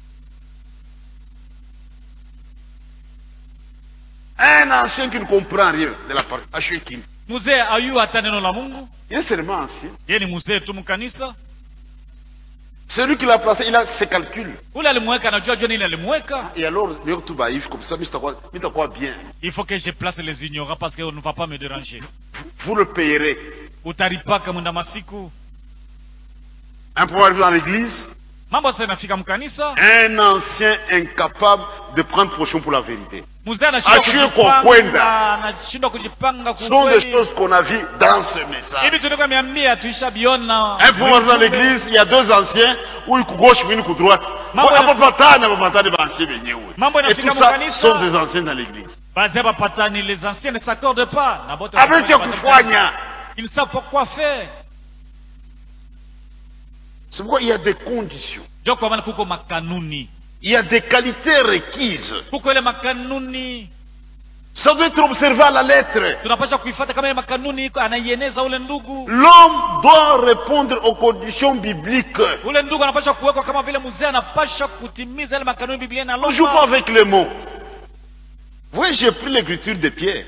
Un ancien qui ne comprend rien de la parole. Mzee ayu hata neno la Mungu. Il est seulement ancien. Yeye ni mzee tu mkanisa. Celui qui l'a placé, il a ses calculs. Ule alimweka anajua jua nini alimweka. Et alors, tout baïf comme ça, mais c'est quoi bien. Il faut que je place les ignorants parce qu'on ne va pas me déranger. Vous le payerez. Utaripaka munda masiku. Un pouvoir dans l'église. Un ancien incapable de prendre position pour la vérité. Ce sont des choses qu'on a vues dans ce message. Un pouvoir dans l'église, il y a deux anciens, ou gauche, ou droite. Et tout ça sont des anciens dans l'église. Les anciens ne s'accordent pas. Ils ne savent pas quoi faire. C'est pourquoi il y a des conditions. Il y a des qualités requises. Ça doit être observé à la lettre. L'homme doit répondre aux conditions bibliques. On ne joue pas avec les mots. Vous voyez, j'ai pris l'écriture de Pierre.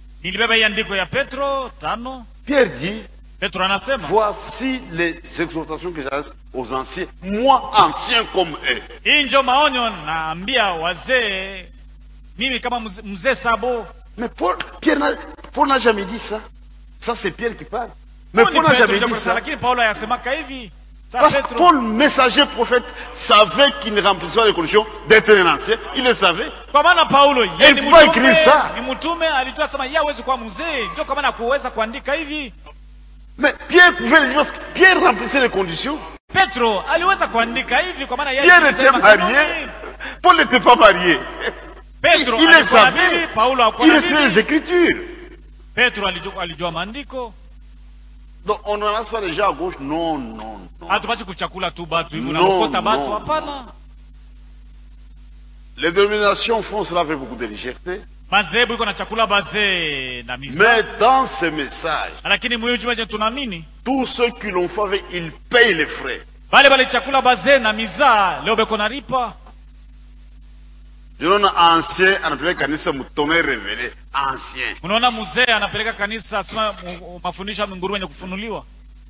Pierre dit, voici les exhortations que j'adresse aux anciens, moi ancien comme eux. Mais Paul n'a jamais dit ça. Ça c'est Pierre qui parle. Mais Paul n'a jamais dit ça. Parce que Paul, messager prophète, savait qu'il ne remplissait pas les conditions d'être un ancien. Il le savait. Et il pouvait écrire ça. Mais Pierre pouvait le dire parce que Pierre remplissait les conditions. Petro aliweza kuandika hivi kwa maana yeye Pierre était marié, Paul n'était pas marié. Petro il est savait, Paulo hakuwa il sait les Écritures. Petro alijua maandiko. Donc on ne ramasse pas les gens à gauche, non, non, non. Hatupasi kuchakula tu batu hivi na mkota batu, hapana. Les dénominations font cela avec beaucoup de légèreté. Mazebu iko na chakula bazee na miza. Mais dans ce message, lakini muyujuma je tunaamini, tous ceux qui l'ont fait avec, ils payent les frais. Bale chakula bazee na miza leo beko nalipa. Unaona ancien anapeleka kanisa mtume révélé, ancien. Unaona mzee anapeleka kanisa asema mafundisho nguru wenye kufunuliwa.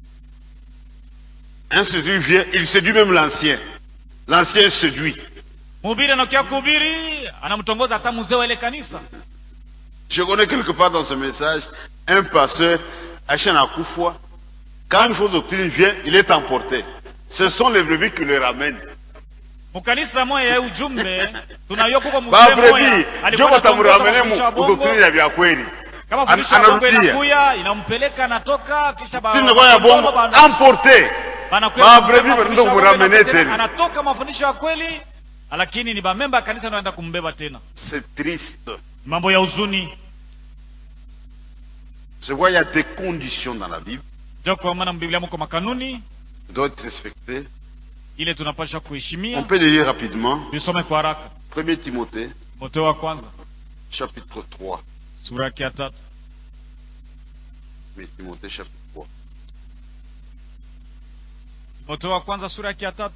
Un séduit vient, il séduit même l'ancien. L'ancien séduit. Mhubiri anakia kuhubiri, anamtongoza hata mzee wa ile kanisa. Je connais quelque part dans ce message un pasteur Achana Koufwa. Quand une fausse doctrine vient, il est emporté. Ce sont les brebis qui le ramènent. Mukanisa moya ya ujumbe tunayoka kwa mzee moya alikuwa tamramene mudoktrine ya vya kweli. Kama fundisho la Mungu inakuya inampeleka anatoka kisha baba ya bongo emporté. Ba brebis ndio kumramene tena. Anatoka mafundisho ya kweli lakini ni bamemba ya kanisa wanaenda kumbeba tena. C'est triste. Mambo ya huzuni. Je vois il y a des conditions dans la Bible. Ndio kwa maana Biblia mko makanuni doit être respecté. Ile tunapaswa kuheshimia. On peut le lire rapidement. Nisome kwa haraka. 1 Timothée. Timotheo wa kwanza. Chapitre 3. Sura ya 3. 1 Timothée chapitre 3. Timotheo wa kwanza sura ya 3.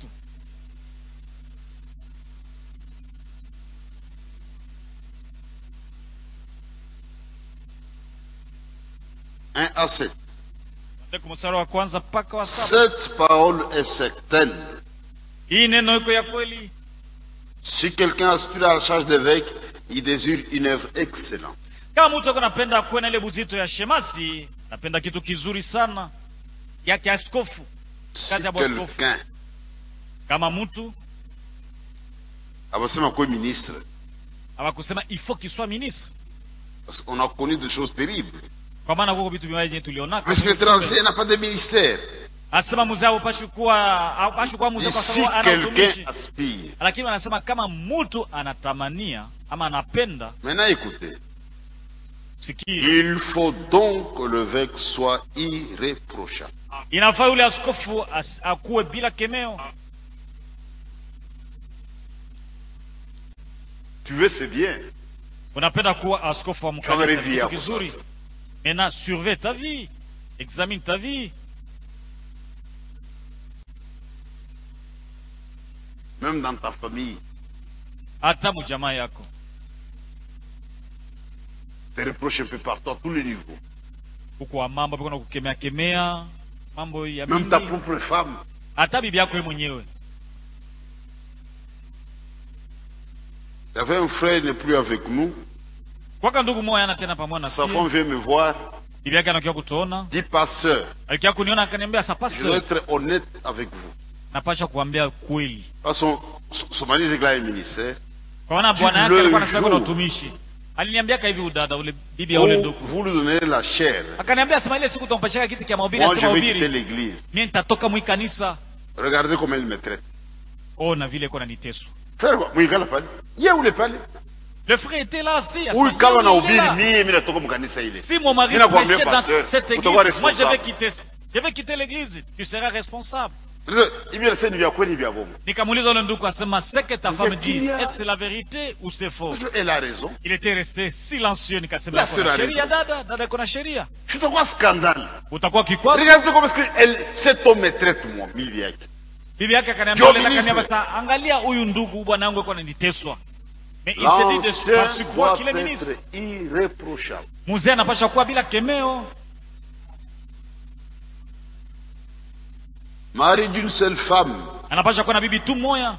À 7. Cette parole est certaine. Si quelqu'un aspire à la charge d'évêque, il désire une œuvre excellente. Si quelqu'un abasema quoi ministre, parce qu'on a connu des choses terribles. Parce que l'étranger n'a pas de ministère. Si quelqu'un aspire. Maintenant écoutez. Il faut donc que l'évêque soit irréprochable. Tu veux, c'est bien. Maintenant, surveille ta vie. Examine ta vie. Même dans ta famille. Des reproches un peu partout, à tous les niveaux. Même ta propre femme. Il y avait un frère, il n'est plus avec nous. Sa femme vient me voir. Dit pasteur, je dois être honnête avec vous. Parce que son mari est là, ministère. Vous lui donnez la chair. Moi, je vais quitter l'église. Regardez comment il me traite. Frère, le frère était là, si mon mari prêchait dans cette église, moi je vais quitter l'église, tu seras responsable. Nikamuuliza yule ndugu asema, ce que ta femme dit, est-ce la vérité ou c'est faux? Elle a raison. Il était resté silencieux. Nikasema kuna sheria dada kuna sheria. Utakuwa scandale. Utakuwa kikwazo. Regarde comment cet homme me traite moi, bibi yake. Bibi yake akaniambia sasa, angalia huyu ndugu bwana wangu alikuwa ananiteswa. Mais il s'est dit de parce quoi qu'il est ministre. Irréprochable. Mzee anapaswa kuwa bila kemeo. Mari d'une seule femme. Anapaswa kuwa na bibi tu moja.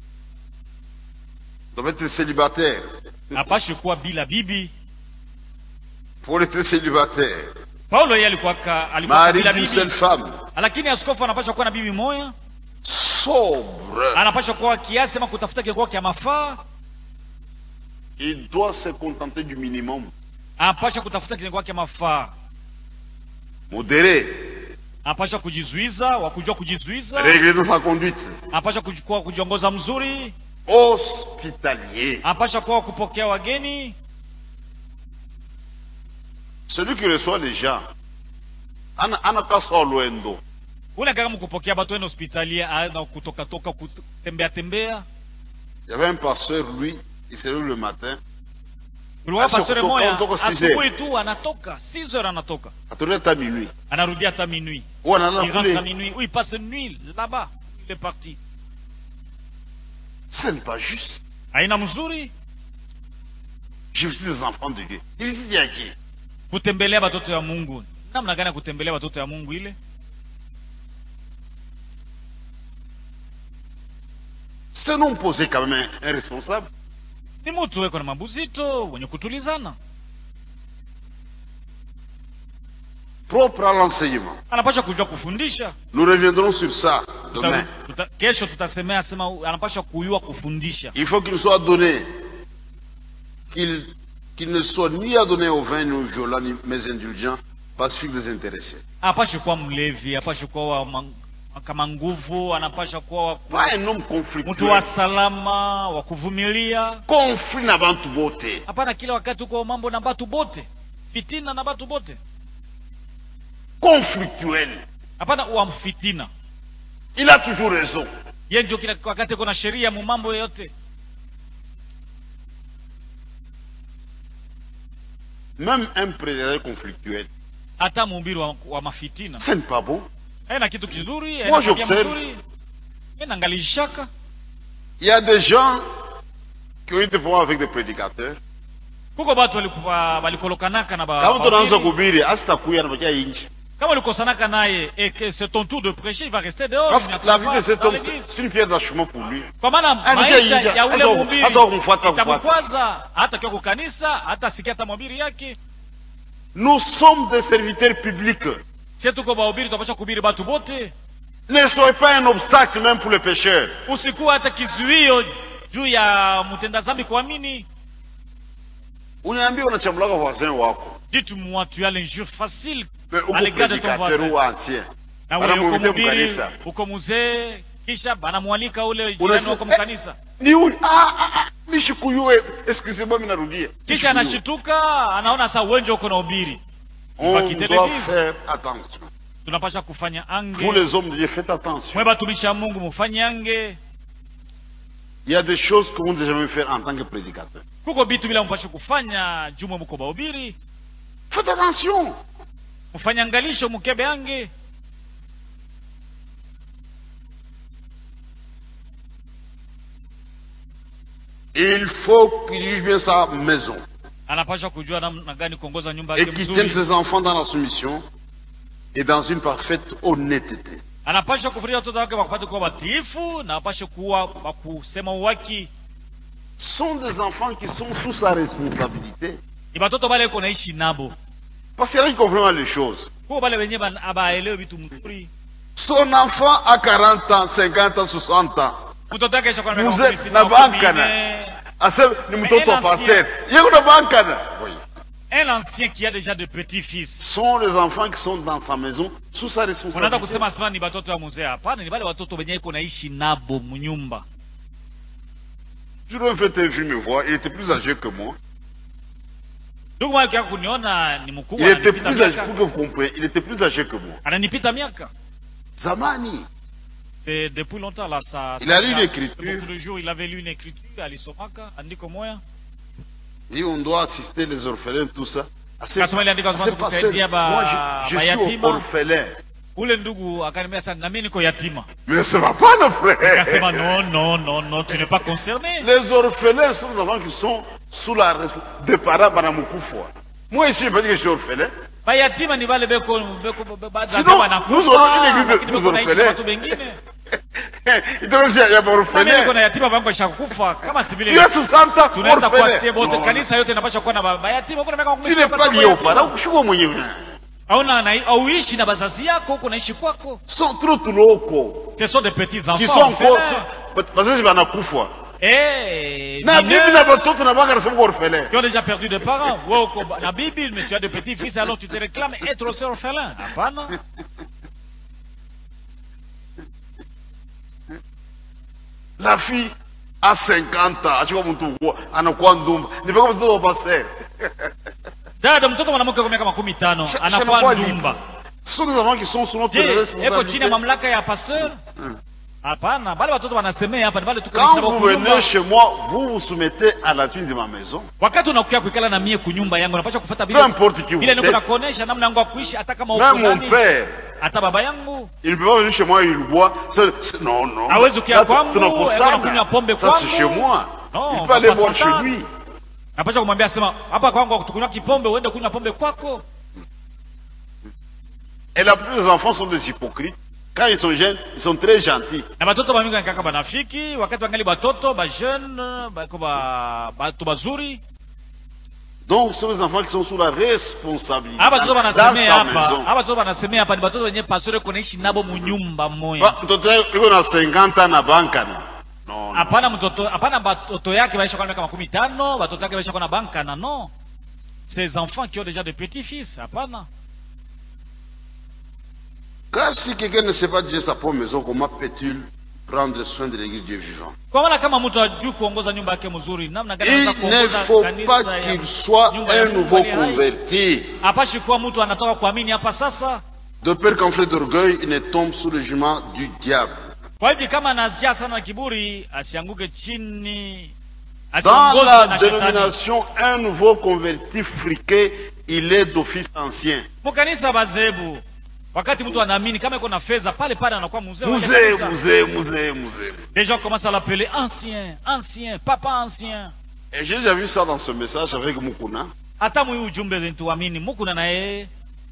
Doit être célibataire. Anapaswa kuwa bila bibi. Pour être célibataire. Paulo yeye alikuwa bila bibi. D'une seule femme. Lakini askofu anapaswa kuwa na bibi moja. Sobre. Anapaswa kuwa kiasi ama kutafuta kiasi cha mafaa. Il doit se contenter du minimum. Anapaswa kutafuta kiasi cha mafaa. Modéré. Anapaswa kujizuiza, wakujua kujizuiza. Régler dans sa conduite. Anapaswa kuchukua kujiongoza mzuri. Hospitalier. Anapaswa kuwa kupokea wageni. Celui qui reçoit les gens. Ana kasoluendo. Ule kama kupokea watu wenu hospitalier na kutoka kutembea tembea. Il y avait un pasteur, lui, il se lève le matin. Kulikuwa pasteur moja asubuhi tu anatoka 6 heures anatoka. Atoka minuit. Anarudia hata minuit. Ou anala il rentre à minuit. Oui, il passe une nuit là-bas. Il est parti. Ce n'est pas juste. Haina mzuri. Je suis des enfants de Dieu. Il dit à qui? Kutembelea watoto ya Mungu. Namna gani kutembelea watoto ya Mungu ile? C'est un homme posé quand même un responsable. Ni mtu weko na mabuzito, wenye kutulizana. Propre à l'enseignement. Anapaswa kujua kufundisha. Nous reviendrons sur ça demain. Kesho tutasemea sema anapaswa kujua kufundisha. Il faut qu'il soit donné qu'il ne soit ni adonné au vin, ni au violent, ni mais indulgent, pacifique, désintéressé. Anapaswa kuwa mlevi, anapaswa kuwa kama nguvu, anapaswa kuwa un homme conflictuel. Mtu wa salama, wa kuvumilia. Conflit na bantu bote. Hapana kila wakati uko mambo na batu bote. Fitina na batu bote. Conflictuel. Hapana wa fitina. Il a toujours raison. Yeye ndio kila wakati kuna sheria mu mambo yote. Même un prédicateur conflictuel. Hata mhubiri wa mafitina. Ce n'est pas bon. Haina kitu kizuri, moi j'observe. Il y a des gens qui ont été formés avec des prédicateurs. Kuko batu walikolokanaka na ba. Kama tunaanza kuhubiri asitakuya na bakia inchi. Kama ulikosanaka naye et que c'est ton tour de prêcher, il va rester dehors. Parce que la vie de cet homme c'est une pierre d'achoppement pour lui. Kwa maana maisha ya ule mhubiri itamkwaza hata kwa kanisa, hata sikia hata mhubiri yake. Nous sommes des serviteurs publics. Si tuko bahubiri tunapaswa kuhubiri watu wote. Ne soyez pas un obstacle même pour les pécheurs. Usikuwa hata kizuio juu ya mtenda dhambi kuamini. Uniambie unachambulaka voisin wako. Dites-moi, tu as l'injure facile à l'égard de ton voisin. Na wewe uko mhubiri, uko mzee, kisha banamwalika ule jirani wako mkanisa. Ni nishikuyue, excusez-moi mimi narudia. Kisha anashituka, anaona saa uwenje uko na hubiri. On doit faire attention. Tunapaswa kufanya ange. Vous les hommes de Dieu, faites attention. Mwe batumisha Mungu mufanye ange. Il y a des choses que vous ne devez jamais faire en tant que prédicateur. Kuko bitu bila mpasha kufanya jumwe mko bahubiri. Faites attention. Mufanye angalisho mukebe ange. Il faut qu'il dirige bien sa maison. Anapaswa kujua namna gani kuongoza nyumba yake mzuri. Et qu'il tienne ses enfants dans la soumission et dans une parfaite honnêteté. Anapaswa kufuria watoto wake wakapate kuwa watiifu na apashe kuwa kusema uwaki. Sont des enfants qui sont sous sa responsabilité. Ni watoto wale wako naishi nabo. Parce qu'il y a qui comprennent les choses. Kwa wale wenyewe abaelewe vitu mzuri. Son enfant a 40 ans, 50 ans, 60 ans. Mtoto wake ishakuwa na miaka 50. Na bankana. Asa ni mtoto wa pasteur. Yeye na bankana. Oui. Un ancien qui a déjà de petits-fils. Sont les enfants qui sont dans sa maison sous sa responsabilité. Unataka kusema sasa ni watoto wa mzee? Hapana, ni wale watoto wenyewe iko naishi nabo mnyumba. Je lui ai fait un film me voir, il était plus âgé que moi. Ndugu wale kwa kuniona ni mkubwa. Il était plus âgé, pour que vous compreniez, il était plus âgé que moi. Ananipita miaka. Zamani. C'est depuis longtemps là ça. Il a lu une écriture. Beaucoup de jours, il avait lu une écriture à l'Isomaka, andiko moya. Et on doit assister les orphelins, tout ça. C'est pas seul. Moi, je suis orphelin. Ule ndugu akaniambia sana na mimi niko yatima. Mais ça va pas nos frères. Akasema non, tu n'es pas concerné. Les orphelins sont des enfants qui sont sous la responsabilité des parents banamukufa. Moi ici je peux dire que je suis orphelin. Ba yatima ni wale beko sinon nous aurons une église de orphelins. Watu wengine. Il doit dire il y a orphelin. Mimi niko na yatima wangu washakufa kama si vile. Tu es sous 100 ans. Tunaweza kuasia bote kanisa yote inapaswa kuwa na baba yatima kuna miaka 10. Tu n'es pas lié au parent, ukishukua mwenyewe. Auishi na bazazi yako huko naishi kwako. Sont trop locaux. Ce sont des petits enfants. Qui sont encore bazazi banakufa. Na bibi na batoto na banga nasema orphelin. Qui ont déjà perdu des parents. Na Bible mais tu as des petits fils alors tu te réclames être aussi orphelin. Hapana. La fille a 50 ans. Tu vois mon tour. Anakuwa ndumba. Ni pas comme mtoto wa pasteur. Dada mtoto mwanamke kwa miaka 15 anakuwa ndumba. Ce sont des enfants qui sont sous notre responsabilité. Eko chini ya mamlaka ya pasteur? Hapana, bale watoto wanasemea hapa ni bale tuko Quand vous venez chez moi, vous vous soumettez à la tenue de ma maison. Wakati unakuja kuikala na mie kunyumba yangu unapaswa kufuata Peu importe qui vous êtes. Ile niko nakuonesha namna yangu ya kuishi hata kama uko nani. Même mon père. Hata baba yangu. Il ne peut pas venir chez moi, il boit. Non, non. Hawezi kuja kwangu, kunywa pombe kwangu. Ça c'est chez moi. Non, il peut aller boire chez lui. Napaswa kumwambia sema hapa kwangu tukunywa kipombe uende kunywa pombe kwako. Et la plupart des enfants sont des hypocrites. Quand ils sont jeunes, ils sont très gentils. Na batoto ba mingi kaka banafiki, wakati wangali batoto, ba jeune, ba to bazuri. Donc ce sont les enfants qui sont sous la responsabilité. Aba batoto banasemea hapa, aba batoto banasemea hapa ni batoto wenye pastor kunaishi nabo munyumba moja. Mtoto yuko na 50 na banka na. No. Hapana mtoto, hapana batoto yake baisha kwa miaka 15, batoto yake baisha kwa na banka na non. Ces enfants qui ont déjà des petits-fils, hapana. Car si quelqu'un ne sait pas gérer sa propre maison, comment peut-il prendre soin de l'église Dieu vivant? Kwa maana kama mtu ajui kuongoza nyumba yake mzuri, namna gani anaweza kuongoza kanisa? Il ne faut pas qu'il soit un nouveau converti. Hapashi kuwa mtu anatoka kuamini hapa sasa. De peur qu'en fait d'orgueil, il ne tombe sous le jugement du diable. Kwa hivyo kama anazia sana kiburi, asianguke chini. Dans la dénomination, un nouveau converti friqué, il est d'office ancien. Mukanisa bazebu. Wakati mtu anaamini kama iko na fedha pale pale anakuwa mzee. Mzee. Les gens commencent à l'appeler ancien, papa ancien. Et j'ai déjà vu ça dans ce message avec Mukuna. Hata mwi ujumbe nituamini Mukuna na yeye.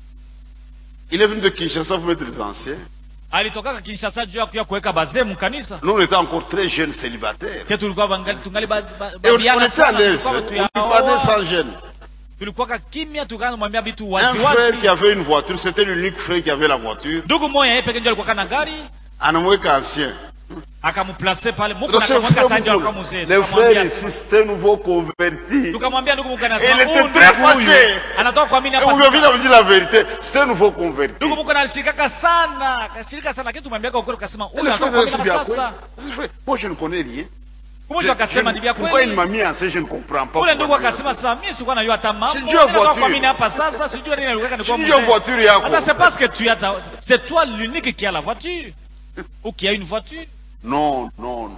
Il est venu de Kinshasa pour mettre les anciens. Alitoka Kinshasa juu ya kuweka bazee mkanisa. Nous on était encore très jeunes célibataires. Sisi tulikuwa tungali on était à l'aise. On parlait sans gêne. Tulikuwa kimya tukamwambia vitu wazi wazi. Un frère qui avait une voiture, c'était l'unique frère qui avait la voiture. Ndugu mmoja yeye pekee ndiye alikuwa na gari. Anamweka ancien. Akamplacer pale Mungu akamweka sanja kama mzee. Le frère ici c'était nouveau converti. Tukamwambia ndugu mkana sana. Il était très fâché. Anatoka kuamini hapa. On lui a dit la vérité, c'était nouveau converti. Ndugu mkana alisirika sana, kitu tumwambia kwa kweli akasema huyu anatoka kuamini sasa. Moi je ne connais rien. Kumbe akasema ni vya kweli. Pourquoi il m'a mis ancien, je ne comprends pas. Ule ndugu akasema sasa mimi sikuwa najua hata mambo. Ndio kuamini hapa sasa, sijui nini aliweka ni kwa mzee. Ndio voiture yako. Sasa c'est parce que tu as c'est toi l'unique qui a la voiture ou qui a une voiture. Non.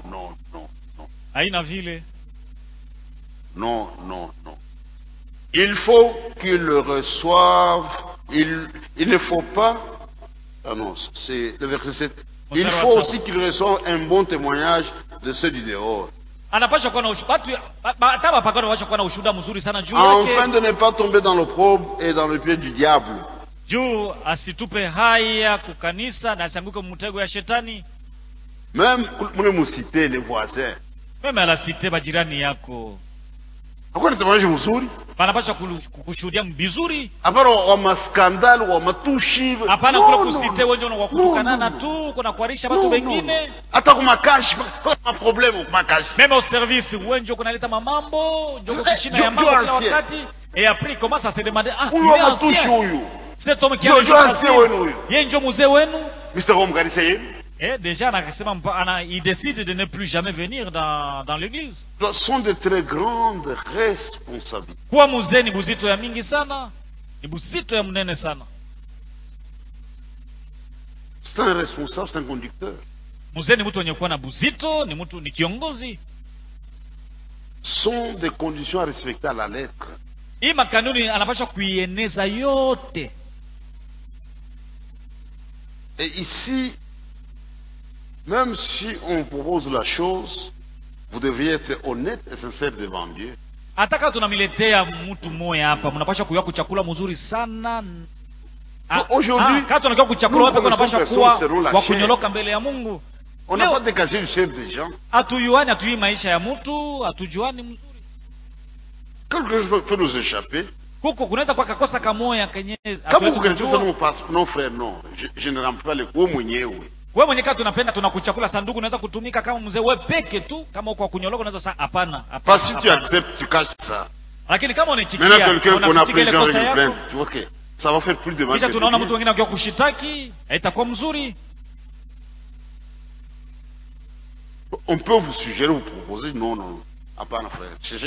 Haina vile. Non. Il faut qu'il le reçoive. Il ne faut pas. Ah non, c'est le verset 7. Il faut aussi qu'il reçoive un bon témoignage de ceux du dehors. Anapaswa kuwa na ushuhuda, hata wapagano wanapaswa kuwa na ushuhuda mzuri sana juu yake. Afin de ne pas tomber dans l'opprobre et dans le pied du diable. Juu asitupe haya kukanisa na asianguke mtego ya shetani. Même mune musite les voisins. Même la cité bajirani yako. Hakuna témoignage mzuri. Wanapaswa kushuhudia vizuri. Hapana wa maskandal wa matushi. Hapana kule kusite wenyewe wa kutukanana tu, kuna kuarisha watu wengine. Hata kwa kashi, kwa problème kwa kashi. Même au service wenyewe kunaleta mambo, ndio kushina ya mambo kila wakati. Et après il commence à se demander il est ancien. C'est homme qui a le yeye ndio mzee wenu. Mr. Omgarisa yenu. Et déjà, il décide de ne plus jamais venir dans l'église. Ce sont de très grandes responsabilités. Kuwa mzee ni buzito ya mingi sana, ni buzito ya mnene sana. C'est un responsable, c'est un conducteur. Mzee ni mtu mwenye kuwa na buzito, ni kiongozi. Sont des conditions à respecter à la lettre. Hii makanuni anapaswa kuieneza yote. Et ici, même si on propose la chose, vous devriez être honnête et sincère devant Dieu. Ataka tunamiletea mtu mmoja hapa, mnapaswa kuwa kuchakula mzuri sana. Aujourd'hui, quand on a kuchakula wapi kunapaswa kuwa wa kunyoloka mbele ya Mungu. On n'a pas décaché le chef des gens. Atuyuani atui maisha ya mtu, atujuani mzuri. Quelque chose peut nous échapper. Huko kunaweza kwa kakosa kamoya kenye. Kama ukanicheza non frère non, je ne remplis pas le wewe mwenyewe. Wewe mwenyewe kama tunapenda tunakuchakula sanduku unaweza kutumika kama mzee wewe peke tu, kama uko kunyoloka unaweza sasa hapana. Pas si tu acceptes tu caches ça. Lakini kama unaitikia unafikia ile kosa yako, tu vois que ça va faire plus de mal. Kisha tunaona mtu mwingine akiwa kushitaki, itakuwa mzuri. On peut vous suggérer, vous proposer, non, non. C'est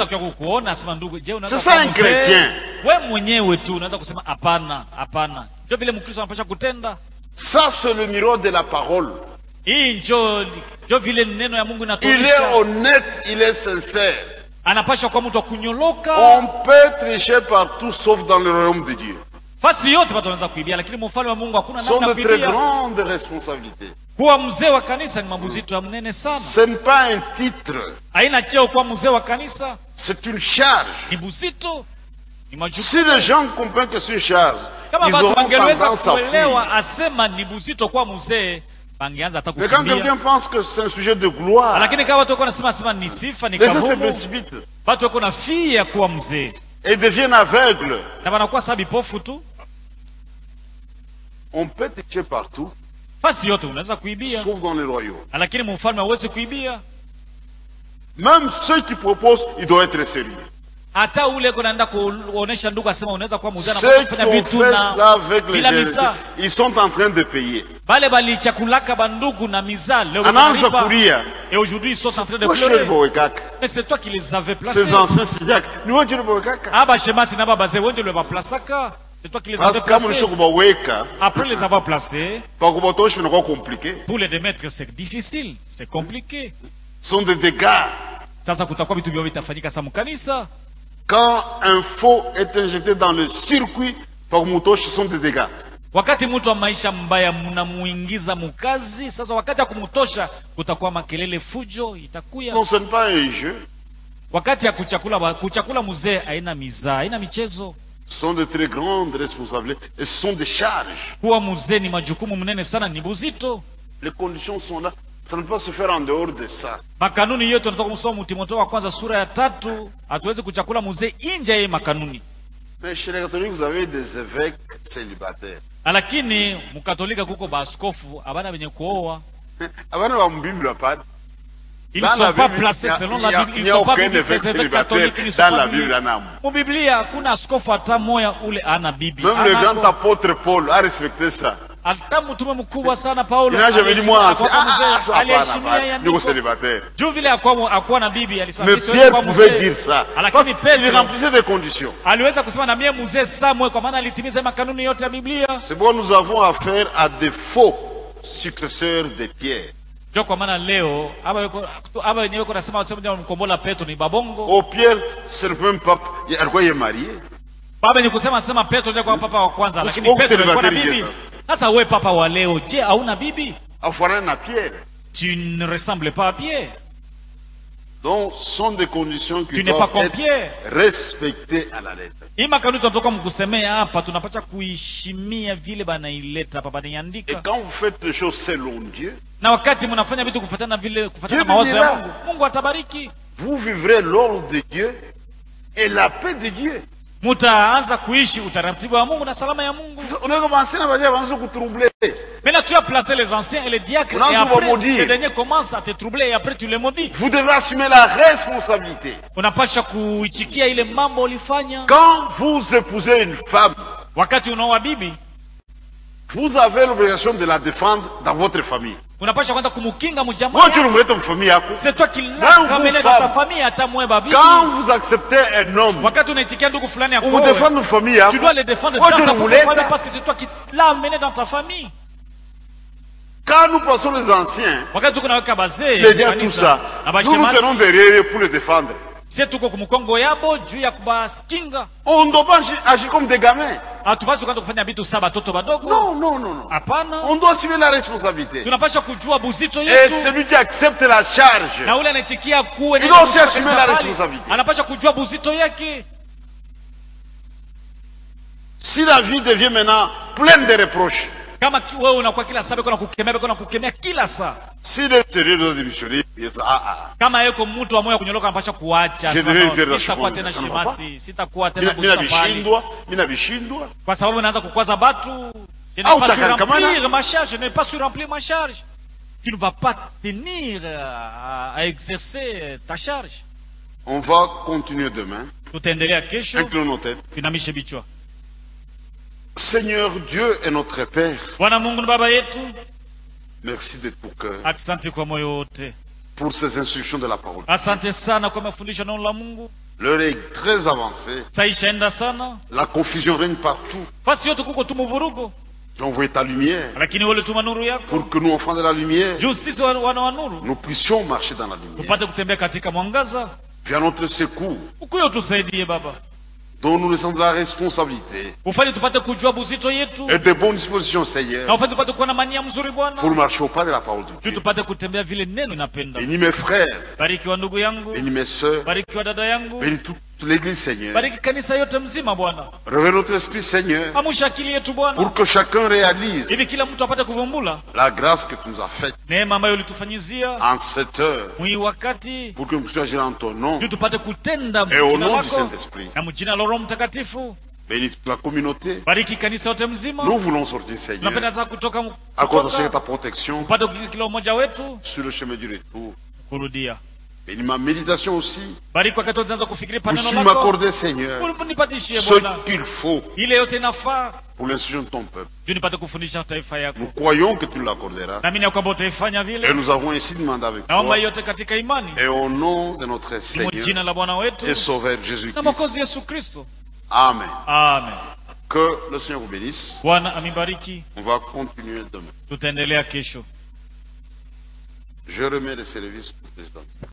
ça un chrétien. Ça c'est le miroir de la parole. Il est honnête, il est sincère. On peut tricher partout sauf dans le royaume de Dieu. Ce sont de très grandes responsabilités. Ce n'est pas un titre. C'est une charge. Si les gens comprennent que c'est une charge, ils auront tendance à fuir. Mais quand quelqu'un pense que c'est un sujet de gloire, les gens se précipitent et deviennent aveugles. On peut tricher partout, sauf dans les royaumes. Même ceux qui proposent, ils doivent être sérieux. Ceux qui ont fait cela avec les Jésus, ils sont en train de payer. Et aujourd'hui ils sont en train de pleurer. Mais c'est toi qui les avais placés. Ces anciens Sidiaques. C'est toi qui les avais placés. Après les avoir placés, pour les démettre c'est difficile, c'est compliqué. Ce sont des dégâts. Quand un faux est injecté dans le circuit, ce sont des dégâts. Wakati mtu wa maisha mbaya mnamuingiza mukazi, sasa wakati ya kumutosha kutakuwa makelele, fujo itakuya. Non, ce n'est pas un jeu. Wakati ya kuchakula mzee haina mizaa, haina michezo. Ce sont de très grandes responsabilités et ce sont des charges. Kuwa mzee ni majukumu mnene sana, ni buzito. Les conditions sont là. Ça ne peut pas se faire en dehors de ça. Makanuni yote tunataka kusoma Timotheo wa kwanza sura ya 3, hatuwezi kuchakula mzee nje ya makanuni. Mais chez les catholiques vous avez des évêques célibataires. Lakini mkatolika kuko baaskofu abana benye kuoa. Abana wa mbibli hapana. Ils ne sont pas placés selon la Bible. Ils ne sont pas placés catholiques. Ils ne sont pas la Bible. Dans Biblia hakuna askofu hata moja ule ana bibi. Même le grand apôtre Paul a respecté ça. Hata mtume mkubwa sana Paulo. Il n'a jamais dit moi c'est niko célibataire. Juu vile akuwa na bibi alisema mais Pierre pouvait dire ça. Lakini Petro il remplissait des conditions. Aliweza kusema na mie mzee Samuel kwa maana alitimiza makanuni yote ya Biblia. C'est bon, nous avons affaire à des faux successeurs de Pierre. Ndio kwa maana leo aba wenyewe kuna sema wasema mkombola Petro ni babongo. Oh Pierre c'est le même pape, alikuwa yeye marié. Baba ni kusema sema Petro ndio kwa papa wa kwanza lakini Petro alikuwa na bibi. Sasa wewe papa wa leo, je, hauna bibi? Afanana na Pierre. Tu ne ressembles pas à Pierre. Donc sont des conditions qui tu n'es pas comme être Pierre. Respectées à la lettre. Ima kanuni tunatoka mkusemea hapa tunapata kuheshimia vile banaileta hapa banaandika. Et quand vous faites les choses selon Dieu, na wakati mnafanya vitu kufuatana vile kufuatana mawazo ya Mungu, Mungu atabariki. Vous vivrez l'ordre de Dieu et la paix de Dieu. Mutaanza kuishi utaratibu wa Mungu na salama ya Mungu. On a commencé à vous troubler. Maintenant tu as placé les anciens et les diacres et après les derniers commencent à te troubler et après tu les maudis. Vous devez assumer la responsabilité. Unapasha kuitikia ile mambo ulifanya. Quand vous épousez une femme, wakati unaoa bibi, vous avez l'obligation de la défendre dans votre famille. Unapasha kwanza kumukinga mjamaa. C'est toi qui l'as ramené dans ta famille hata mwe babi. Quand vous acceptez un homme, wakati unaitikia ndugu fulani yako, vous défendez une famille, tu dois le défendre dans ta famille parce que c'est toi qui l'as amené dans ta famille. Quand nous passons les anciens, wakati tunaweka bazee, tout ça, nous nous tenons derrière pour le défendre. C'est tout comme Kongo yabo juu ya kubakinga. On ne doit pas agir comme des gamins. Hatupaswi kwanza kufanya vitu saba watoto wadogo. Non, non, non, non. Hapana. On doit assumer la responsabilité. Tunapaswa kujua buzito yetu. Et celui qui accepte la charge, na ule anaitikia kuwe il doit aussi assumer la responsabilité. Anapaswa kujua buzito yake. Si la vie devient maintenant pleine de reproches, kama wewe unakuwa kila saa kuna kukemea kila saa. Si les sérieux de démissionner, kama yeko mtu wa moyo kunyoloka anapasha kuacha. Sitakuwa tena shemasi, sitakuwa tena busapali. Mina bishindwa. Kwa sababu naanza kukwaza batu. Je n'ai pas su remplir ma charge, je n'ai pas su remplir ma charge. Tu ne vas pas tenir à exercer ta charge. On va continuer demain. Tutaendelea kesho. Incline nos têtes. Tunamishe vichwa. Seigneur Dieu est notre Père. Bwana Mungu ni baba yetu. Merci de tout cœur. Asante kwa moyo wote. pour ces instructions de la parole. Asante sana kwa mafundisho neno la Mungu. L'heure est très avancée. Saishaenda sana. La confusion règne partout. Fasi yote kuko tumuvurugo. Tu as envoyé ta lumière Lakini wewe tuma nuru yako. Pour que nous, enfants de la lumière, juu sisi wana wa nuru, nous puissions marcher dans la lumière. Tupate kutembea katika mwangaza. Viens à notre secours. Ukuyo tusaidie Baba. Dont nous laissons de la responsabilité. Ufanye tupate kujua buzito yetu. Et de bonnes dispositions, Seigneur. Na ufanye tupate kuwa na mania mzuri Bwana. Pour marcher au pas de la parole de Dieu. Tupate kutembea vile neno inapenda. Bénis mes frères. Bariki wa ndugu yangu. Bénis mes sœurs. Bariki wa dada yangu. Bénis toute l'église, Seigneur. Bariki kanisa yote mzima Bwana. Réveille notre esprit, Seigneur. Amusha akili yetu Bwana. Pour que chacun réalise ili kila mtu apate kuvumbula la grâce que tu nous as faite. Neema ambayo ulitufanyizia en cette heure. Mwi wakati. Pour que nous puissions agir en ton nom. Tupate kutenda et au nom du Saint-Esprit. Na mjina la Roho Mtakatifu. Bénis toute la communauté. Bariki kanisa yote mzima. Nous voulons sortir, Seigneur. Tunapenda kutoka. Accorde ta protection. Upate kila mmoja wetu sur le chemin du retour. Kurudia. Bénis ma méditation aussi. Bariki wakati tunaanza kufikiria paneno lako. Puisses m'accorder, Seigneur, ce qu'il faut ile yote inafaa pour l'instruction de ton peuple. Juu nipate kufundisha taifa yako. Nous croyons que tu l'accorderas. Naamini kwamba utaifanya vile. Et nous avons ainsi demandé avec toi. Naomba yote katika imani. Et au nom de notre Seigneur jina la Bwana wetu et Sauveur Jésus-Christ. Na Mwokozi Yesu Kristo. Amen. Amen. Que le Seigneur vous bénisse. Bwana amibariki. On va continuer demain. Tutaendelea kesho. Je remets le service au président.